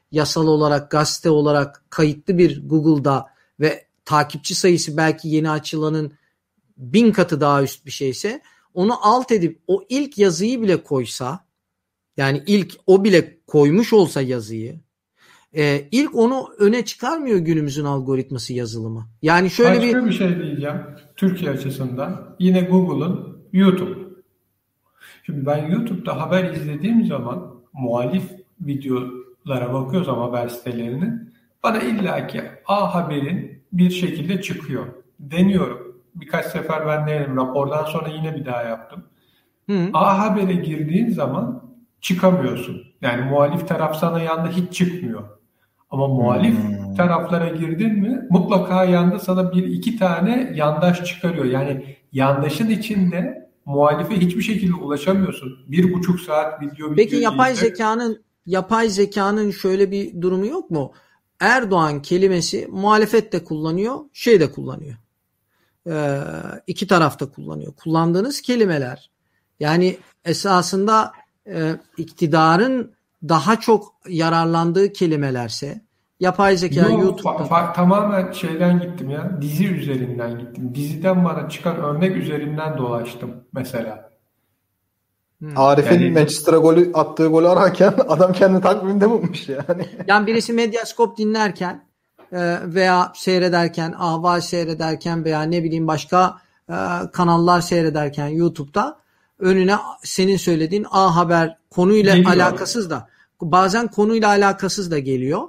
yasal olarak, gazete olarak kayıtlı bir Google'da ve takipçi sayısı belki yeni açılanın 1000 katı daha üst bir şeyse, onu alt edip o ilk yazıyı bile koysa, yani ilk o bile koymuş olsa yazıyı, ilk onu öne çıkarmıyor günümüzün algoritması, yazılımı. Yani şöyle Başka bir şey diyeceğim Türkiye açısından. Yine Google'ın YouTube. Şimdi ben YouTube'da haber izlediğim zaman, muhalif videolara bakıyorsam haber sitelerinin, bana illaki A Haber'in bir şekilde çıkıyor. Deniyorum. Birkaç sefer ben denedim. Rapordan sonra yine bir daha yaptım. A Haber'e girdiğin zaman çıkamıyorsun. Yani muhalif taraf sana yanda hiç çıkmıyor. Ama muhalif taraflara girdin mi mutlaka yanda sana bir iki tane yandaş çıkarıyor. Yani yandaşın içinde muhalife hiçbir şekilde ulaşamıyorsun. 1,5 saat video. Peki yapay zekanın şöyle bir durumu yok mu? Erdoğan kelimesi muhalefet de kullanıyor, şey de kullanıyor. İki tarafta kullanıyor. Kullandığınız kelimeler, yani esasında iktidarın daha çok yararlandığı kelimelerse, yapay zeka YouTube'da... Tamamen şeyden gittim ya. Dizi üzerinden gittim. Diziden bana çıkan örnek üzerinden dolaştım mesela. Arif'in yani, Manchester'a attığı golü ararken adam kendini takviminde bulmuş yani. Yani birisi Medyascope dinlerken veya seyrederken, Ahval seyrederken veya ne bileyim başka kanallar seyrederken YouTube'da önüne senin söylediğin A Haber konuyla geliyor. Alakasız da, bazen konuyla alakasız da geliyor.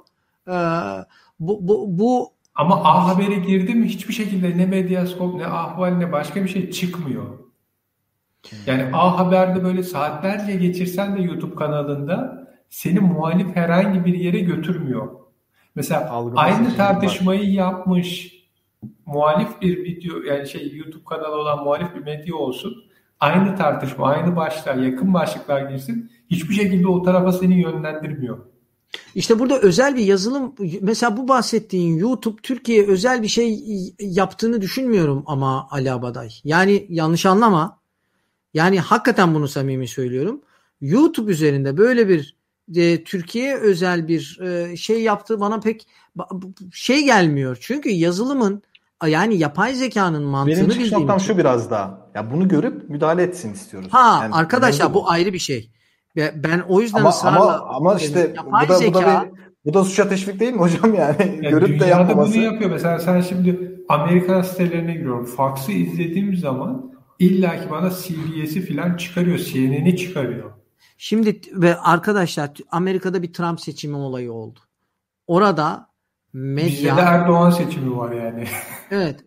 Bu ama A Haber'e girdi mi hiçbir şekilde ne Medyascope ne Ahval ne başka bir şey çıkmıyor. Yani A Haber'de böyle saatlerce geçirsen de YouTube kanalında seni muhalif herhangi bir yere götürmüyor. Mesela aynı tartışmayı yapmış muhalif bir video, yani YouTube kanalı olan muhalif bir medya olsun. Aynı tartışma, aynı başlıklar, yakın başlıklar girsin. Hiçbir şekilde o tarafa seni yönlendirmiyor. İşte burada özel bir yazılım, mesela bu bahsettiğin YouTube Türkiye'ye özel bir şey yaptığını düşünmüyorum ama Ali Abaday. Yani yanlış anlama. Yani hakikaten bunu samimi söylüyorum. YouTube üzerinde böyle bir Türkiye'ye özel bir şey yaptığı bana pek şey gelmiyor. Çünkü yazılımın, yani yapay zekanın mantığını benim bildiğim çıkış noktam şu biraz daha. Ya bunu görüp müdahale etsin istiyoruz. Yani arkadaşlar bu ayrı bir şey. Ben o yüzden ısrarla ama işte bu da suça teşvik değil mi hocam yani? Görüp de yapmaması. Bunu yapıyor. Mesela sen şimdi Amerikan sitelerine giriyorum. Fox'ı izlediğim zaman illaki bana CBS'i falan çıkarıyor. CNN'i çıkarıyor. Şimdi ve arkadaşlar Amerika'da bir Trump seçimi olayı oldu. Orada medya... Bizde de Erdoğan seçimi var yani. Evet,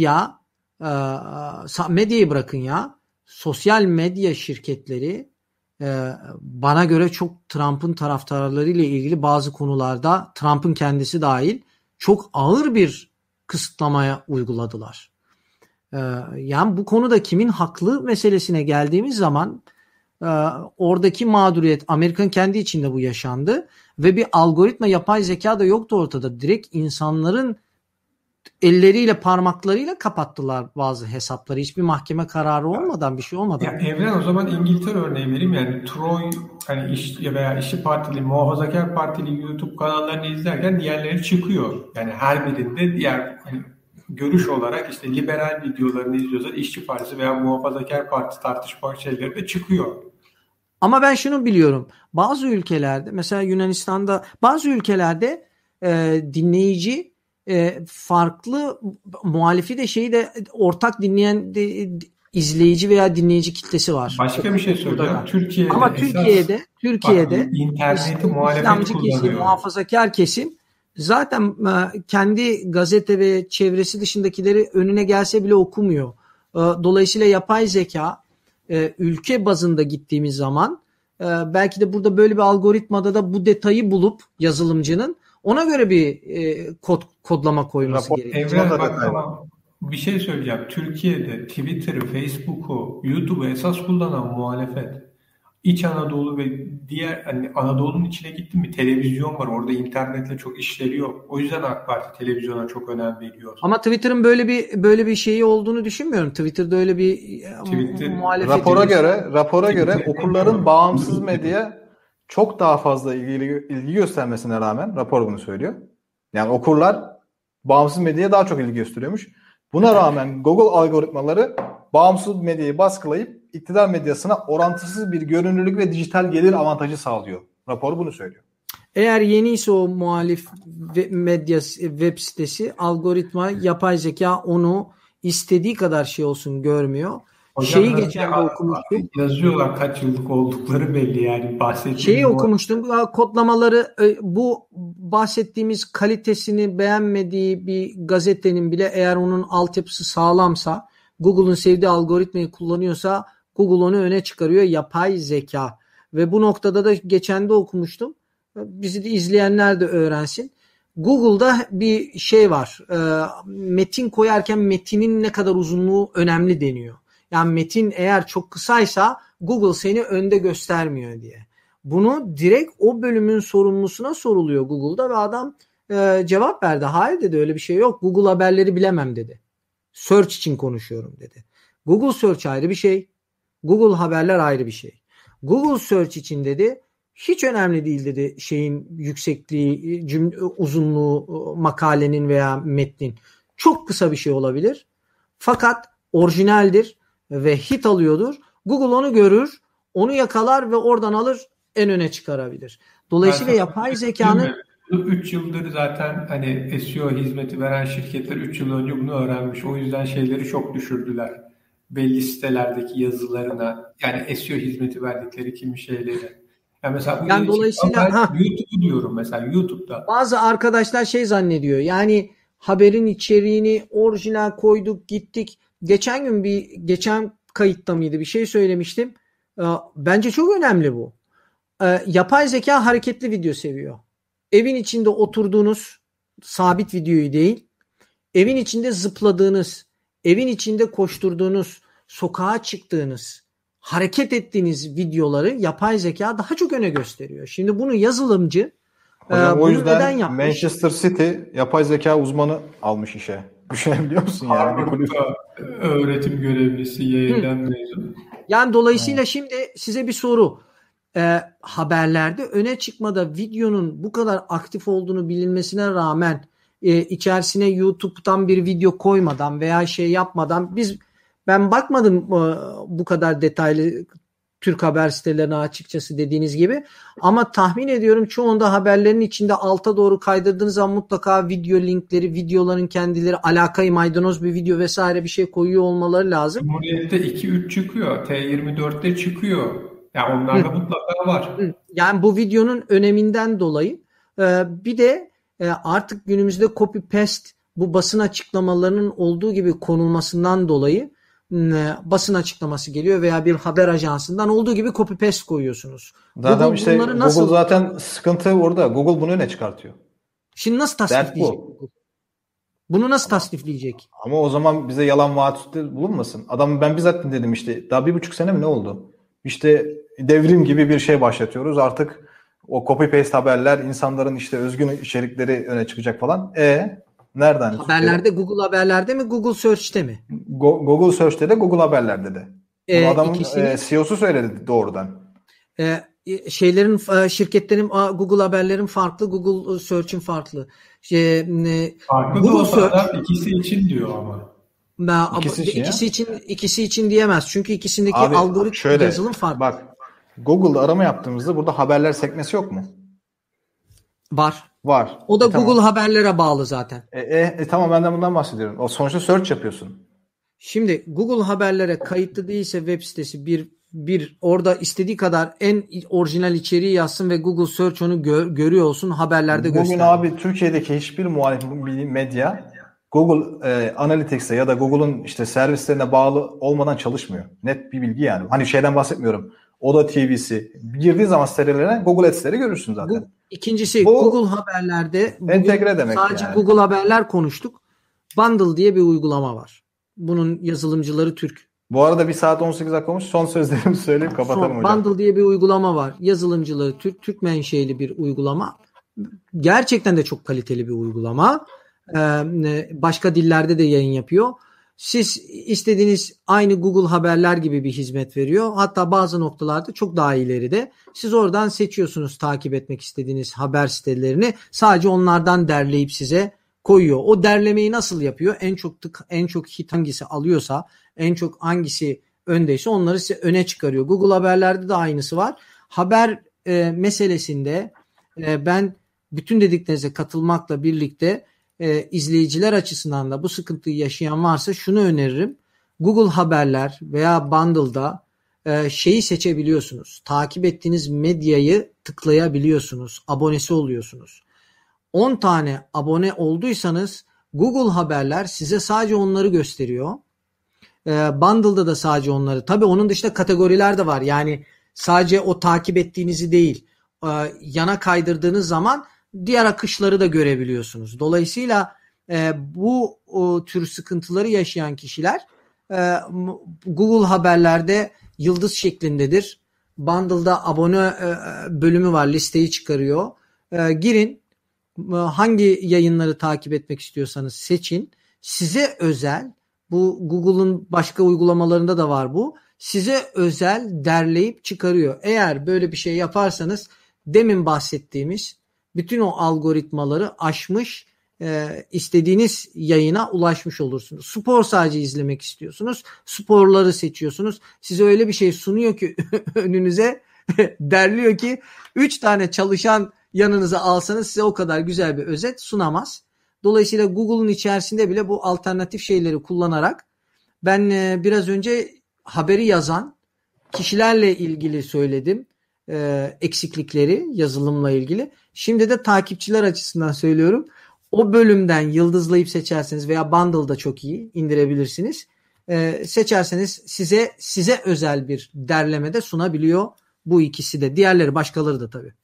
medyayı bırakın ya. Sosyal medya şirketleri bana göre çok Trump'ın taraftarlarıyla ilgili bazı konularda, Trump'ın kendisi dahil, çok ağır bir kısıtlamaya uyguladılar. Yani bu konuda kimin haklı meselesine geldiğimiz zaman oradaki mağduriyet, Amerika'nın kendi içinde bu yaşandı ve bir algoritma, yapay zeka da yoktu ortada. Direkt insanların elleriyle, parmaklarıyla kapattılar bazı hesapları. Hiçbir mahkeme kararı olmadan, bir şey olmadan. Ya Evren, o zaman İngiltere örneği vereyim. Yani Troy hani veya İşçi Partili, Muhafazakar Partili YouTube kanallarını izlerken diğerleri çıkıyor. Yani her birinde diğer görüş olarak işte liberal videolarını izliyorsa İşçi Partisi veya Muhafazakar Partisi tartışma şeyleri de çıkıyor. Ama ben şunu biliyorum. Bazı ülkelerde, mesela Yunanistan'da, bazı ülkelerde dinleyici farklı muhalifi de şeyi de ortak dinleyen izleyici veya dinleyici kitlesi var. Başka bir şey söyleyeyim. Türkiye'de ama Türkiye'de interneti muhalefet kullanıyor. Muhafazakar kesim zaten kendi gazete ve çevresi dışındakileri önüne gelse bile okumuyor. Dolayısıyla yapay zeka ülke bazında gittiğimiz zaman belki de burada böyle bir algoritmada da bu detayı bulup yazılımcının ona göre bir kodlama koyması gerekiyor. Bir şey söyleyeceğim. Türkiye'de Twitter'ı, Facebook'u, YouTube'u esas kullanan muhalefet. İç Anadolu ve diğer Anadolu'nun içine gittin mi televizyon var. Orada internetle çok işleri yok. O yüzden AK Parti televizyona çok önem veriyor. Ama Twitter'ın böyle bir şeyi olduğunu düşünmüyorum. Twitter'da öyle bir muhalefet. Rapora göre okurların bağımsız medya çok daha fazla ilgi göstermesine rağmen rapor bunu söylüyor. Yani okurlar bağımsız medyaya daha çok ilgi gösteriyormuş. Buna rağmen Google algoritmaları bağımsız medyayı baskılayıp iktidar medyasına orantısız bir görünürlük ve dijital gelir avantajı sağlıyor. Rapor bunu söylüyor. Eğer yeniyse o muhalif medya web sitesi, algoritma, yapay zeka onu istediği kadar şey olsun görmüyor. Hocam, Şeyi geçen de okumuştum. Yazıyorlar, kaç yıllık oldukları belli yani, bahsettiğim. Şeyi okumuştum. Kodlamaları, bu bahsettiğimiz kalitesini beğenmediği bir gazetenin bile eğer onun altyapısı sağlamsa, Google'un sevdiği algoritmayı kullanıyorsa Google onu öne çıkarıyor, yapay zeka. Ve bu noktada da geçen de okumuştum. Bizi de izleyenler de öğrensin. Google'da bir şey var. Metin koyarken metinin ne kadar uzunluğu önemli deniyor. Yani metin eğer çok kısaysa Google seni önde göstermiyor diye. Bunu direkt o bölümün sorumlusuna soruluyor Google'da ve adam cevap verdi. Hayır dedi, öyle bir şey yok. Google haberleri bilemem dedi. Search için konuşuyorum dedi. Google Search ayrı bir şey. Google haberler ayrı bir şey. Google Search için dedi hiç önemli değil dedi şeyin yüksekliği, uzunluğu makalenin veya metnin. Çok kısa bir şey olabilir. Fakat orijinaldir ve hit alıyordur. Google onu görür, onu yakalar ve oradan alır, en öne çıkarabilir. Dolayısıyla yapay zekanın 3 yıldır zaten hani SEO hizmeti veren şirketler 3 yıl önce bunu öğrenmiş. O yüzden şeyleri çok düşürdüler. Belli sitelerdeki yazılarına, yani SEO hizmeti verdikleri kimi şeyleri. Yani mesela yani dolayısıyla YouTube'u diyorum mesela, YouTube'da. Bazı arkadaşlar şey zannediyor. Yani haberin içeriğini orijinal koyduk, gittik. Geçen kayıtta mıydı bir şey söylemiştim. Bence çok önemli bu. Yapay zeka hareketli video seviyor. Evin içinde oturduğunuz sabit videoyu değil, evin içinde zıpladığınız, evin içinde koşturduğunuz, sokağa çıktığınız, hareket ettiğiniz videoları yapay zeka daha çok öne gösteriyor. Şimdi bunu yazılımcı hocam, o yüzden neden yapmış? Manchester City yapay zeka uzmanı almış işe. Düşünebiliyor musun yani? Öğretim görevlisi, yayından mezun. Yani dolayısıyla şimdi size bir soru. Haberlerde öne çıkmada videonun bu kadar aktif olduğunu bilinmesine rağmen içerisine YouTube'dan bir video koymadan veya şey yapmadan ben bakmadım bu kadar detaylı Türk haber sitelerine açıkçası dediğiniz gibi, ama tahmin ediyorum çoğunda haberlerin içinde alta doğru kaydırdığınız zaman mutlaka video linkleri, videoların kendileri, alakayı maydanoz bir video vesaire bir şey koyuyor olmaları lazım. Cumhuriyet'te 2-3 çıkıyor. T24'te çıkıyor. Yani onlarda mutlaka var. Yani bu videonun öneminden dolayı bir de artık günümüzde copy paste bu basın açıklamalarının olduğu gibi konulmasından dolayı basın açıklaması geliyor veya bir haber ajansından olduğu gibi copy paste koyuyorsunuz. Zaten Google işte nasıl, Google zaten sıkıntı orada. Google bunu öne çıkartıyor. Şimdi nasıl tasnifleyecek? Bunu nasıl tasnifleyecek? Ama o zaman bize yalan vaatte bulunmasın. Adam ben bizzat dedim işte daha 1,5 sene mi ne oldu? İşte devrim gibi bir şey başlatıyoruz. Artık o copy paste haberler, insanların işte özgün içerikleri öne çıkacak falan. Nereden? Haberlerde çıkıyor? Google haberlerde mi? Google Search'te mi? Google Search'te de, Google haberlerde de. Bunu adamın CEO'su söyledi doğrudan. Şirketlerin Google haberlerin farklı, Google Search'in farklı. Farklı da olsa ikisi için diyor ama. İkisi için diyemez. Çünkü ikisindeki algoritma yazılım farklı. Bak, Google'da arama yaptığımızda burada haberler sekmesi yok mu? Var. O da Google tamam. Haberlere bağlı zaten. Tamam, ben de bundan bahsediyorum. O sonuçta search yapıyorsun. Şimdi Google haberlere kayıtlı değilse web sitesi bir orada istediği kadar en orijinal içeriği yazsın ve Google Search onu görüyor olsun, haberlerde gösteriyor. Bugün abi Türkiye'deki hiçbir muhalif medya Google Analytics'e ya da Google'un işte servislerine bağlı olmadan çalışmıyor. Net bir bilgi yani. Hani şeyden bahsetmiyorum. Oda TV'si. Girdiği zaman sitelerine Google Ads'leri görürsün zaten. İkincisi Google haberlerde entegre demek sadece yani. Google haberler konuştuk. Bundle diye bir uygulama var. Bunun yazılımcıları Türk. Bu arada 1 saat 18 dakika olmuş. Son sözlerimi söyleyip kapatalım hocam. Bundle diye bir uygulama var. Yazılımcıları Türk menşeli bir uygulama. Gerçekten de çok kaliteli bir uygulama. Başka dillerde de yayın yapıyor. Siz istediğiniz aynı Google Haberler gibi bir hizmet veriyor. Hatta bazı noktalarda çok daha ileride. Siz oradan seçiyorsunuz takip etmek istediğiniz haber sitelerini. Sadece onlardan derleyip size koyuyor. O derlemeyi nasıl yapıyor? En çok hit hangisi alıyorsa, en çok hangisi öndeyse onları size öne çıkarıyor. Google Haberlerde de aynısı var. Haber meselesinde ben bütün dediklerinize katılmakla birlikte izleyiciler açısından da bu sıkıntıyı yaşayan varsa şunu öneririm. Google Haberler veya Bundle'da şeyi seçebiliyorsunuz. Takip ettiğiniz medyayı tıklayabiliyorsunuz. Abonesi oluyorsunuz. 10 tane abone olduysanız Google Haberler size sadece onları gösteriyor. Bundle'da da sadece onları. Tabii onun dışında kategoriler de var. Yani sadece o takip ettiğinizi değil, yana kaydırdığınız zaman diğer akışları da görebiliyorsunuz. Dolayısıyla bu tür sıkıntıları yaşayan kişiler Google Haberlerde yıldız şeklindedir. Bundle'da abone bölümü var, listeyi çıkarıyor. Girin, hangi yayınları takip etmek istiyorsanız seçin. Size özel, bu Google'un başka uygulamalarında da var bu. Size özel derleyip çıkarıyor. Eğer böyle bir şey yaparsanız demin bahsettiğimiz bütün o algoritmaları aşmış, istediğiniz yayına ulaşmış olursunuz. Spor sadece izlemek istiyorsunuz. Sporları seçiyorsunuz. Size öyle bir şey sunuyor ki önünüze derliyor ki 3 tane çalışan yanınıza alsanız size o kadar güzel bir özet sunamaz. Dolayısıyla Google'un içerisinde bile bu alternatif şeyleri kullanarak ben biraz önce haberi yazan kişilerle ilgili söyledim. Eksiklikleri yazılımla ilgili. Şimdi de takipçiler açısından söylüyorum. O bölümden yıldızlayıp seçerseniz veya Bundle'da çok iyi indirebilirsiniz. Seçerseniz size özel bir derleme de sunabiliyor bu ikisi de. Diğerleri başkaları da tabii.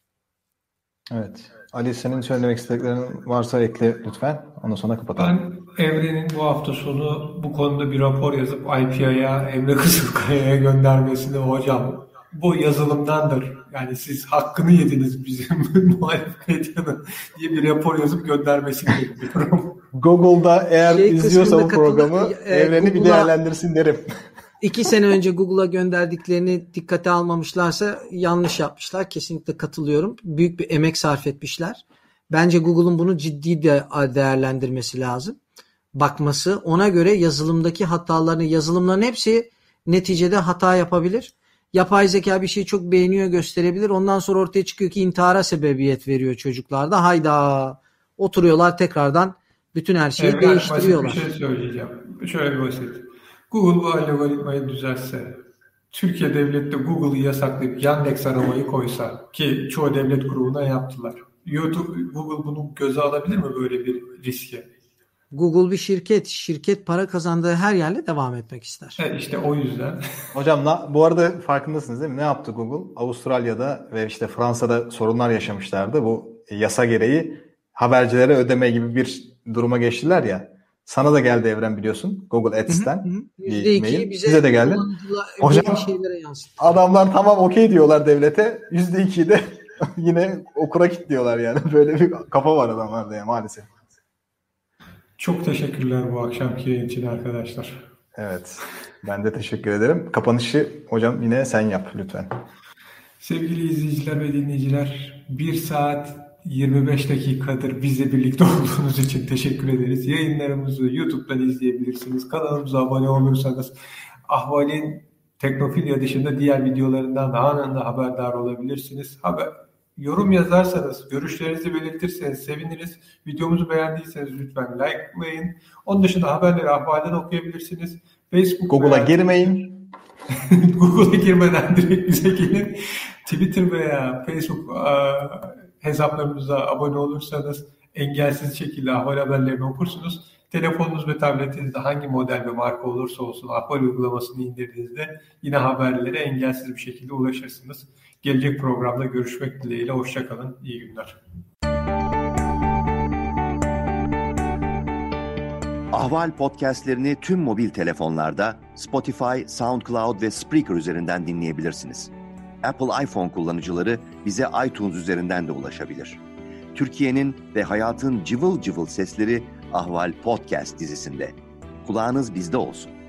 Evet. Ali, senin söylemek istediklerin varsa ekle lütfen. Ondan sonra kapatalım. Ben Evren'in bu hafta sonu bu konuda bir rapor yazıp IPA'ya, Emre Kızılkaya'ya göndermesini, hocam bu yazılımdandır. Yani siz hakkını yediniz bizim muhalif medyanın diye bir rapor yazıp göndermesini bekliyorum. Google'da eğer izliyorsa bu programı Evren'i bir değerlendirsin derim. 2 sene önce Google'a gönderdiklerini dikkate almamışlarsa yanlış yapmışlar. Kesinlikle katılıyorum. Büyük bir emek sarf etmişler. Bence Google'un bunu ciddi değerlendirmesi lazım. Bakması. Ona göre yazılımların hepsi neticede hata yapabilir. Yapay zeka bir şeyi çok beğeniyor, gösterebilir. Ondan sonra ortaya çıkıyor ki intihara sebebiyet veriyor çocuklarda. Hayda. Oturuyorlar tekrardan bütün her şeyi değiştiriyorlar. Basit bir şey söyleyeceğim. Şöyle bir basit. Google bu algoritmayı düzeltse, Türkiye devleti de Google'ı yasaklayıp Yandex aramayı koysa, ki çoğu devlet grubuna yaptılar. Google bunu göze alabilir mi, böyle bir riski? Google bir şirket. Şirket para kazandığı her yerle devam etmek ister. İşte o yüzden. Hocam bu arada farkındasınız değil mi? Ne yaptı Google? Avustralya'da ve işte Fransa'da sorunlar yaşamışlardı. Bu yasa gereği habercilere ödeme gibi bir duruma geçtiler ya. Sana da geldi Evren, biliyorsun. Google Ads'ten bir mail. Bize de geldi. Hocam adamlar tamam okey diyorlar devlete. %2'yi de yine okura kilitliyorlar yani. Böyle bir kafa var adamlarda ya maalesef. Çok teşekkürler bu akşamki yayın için arkadaşlar. Evet. Ben de teşekkür ederim. Kapanışı hocam yine sen yap lütfen. Sevgili izleyiciler ve dinleyiciler, 1 saat 25 dakikadır bizle birlikte olduğunuz için teşekkür ederiz. Yayınlarımızı YouTube'dan izleyebilirsiniz. Kanalımıza abone olursanız Ahval'in Teknofilya dışında diğer videolarından da anında haberdar olabilirsiniz. Yorum yazarsanız, görüşlerinizi belirtirseniz seviniriz. Videomuzu beğendiyseniz lütfen likelayın. Onun dışında haberleri Ahval'den okuyabilirsiniz. Google'a girmeyin. Google'a girmeden direkt bize gelin. Twitter veya Facebook hesaplarımıza abone olursanız engelsiz şekilde Ahval haberlerini okursunuz. Telefonunuz ve tabletinizde hangi model ve marka olursa olsun Ahval uygulamasını indirdiğinizde yine haberlere engelsiz bir şekilde ulaşırsınız. Gelecek programda görüşmek dileğiyle. Hoşça kalın. İyi günler. Ahval podcastlerini tüm mobil telefonlarda Spotify, SoundCloud ve Spreaker üzerinden dinleyebilirsiniz. Apple iPhone kullanıcıları bize iTunes üzerinden de ulaşabilir. Türkiye'nin ve hayatın cıvıl cıvıl sesleri Ahval Podcast dizisinde. Kulağınız bizde olsun.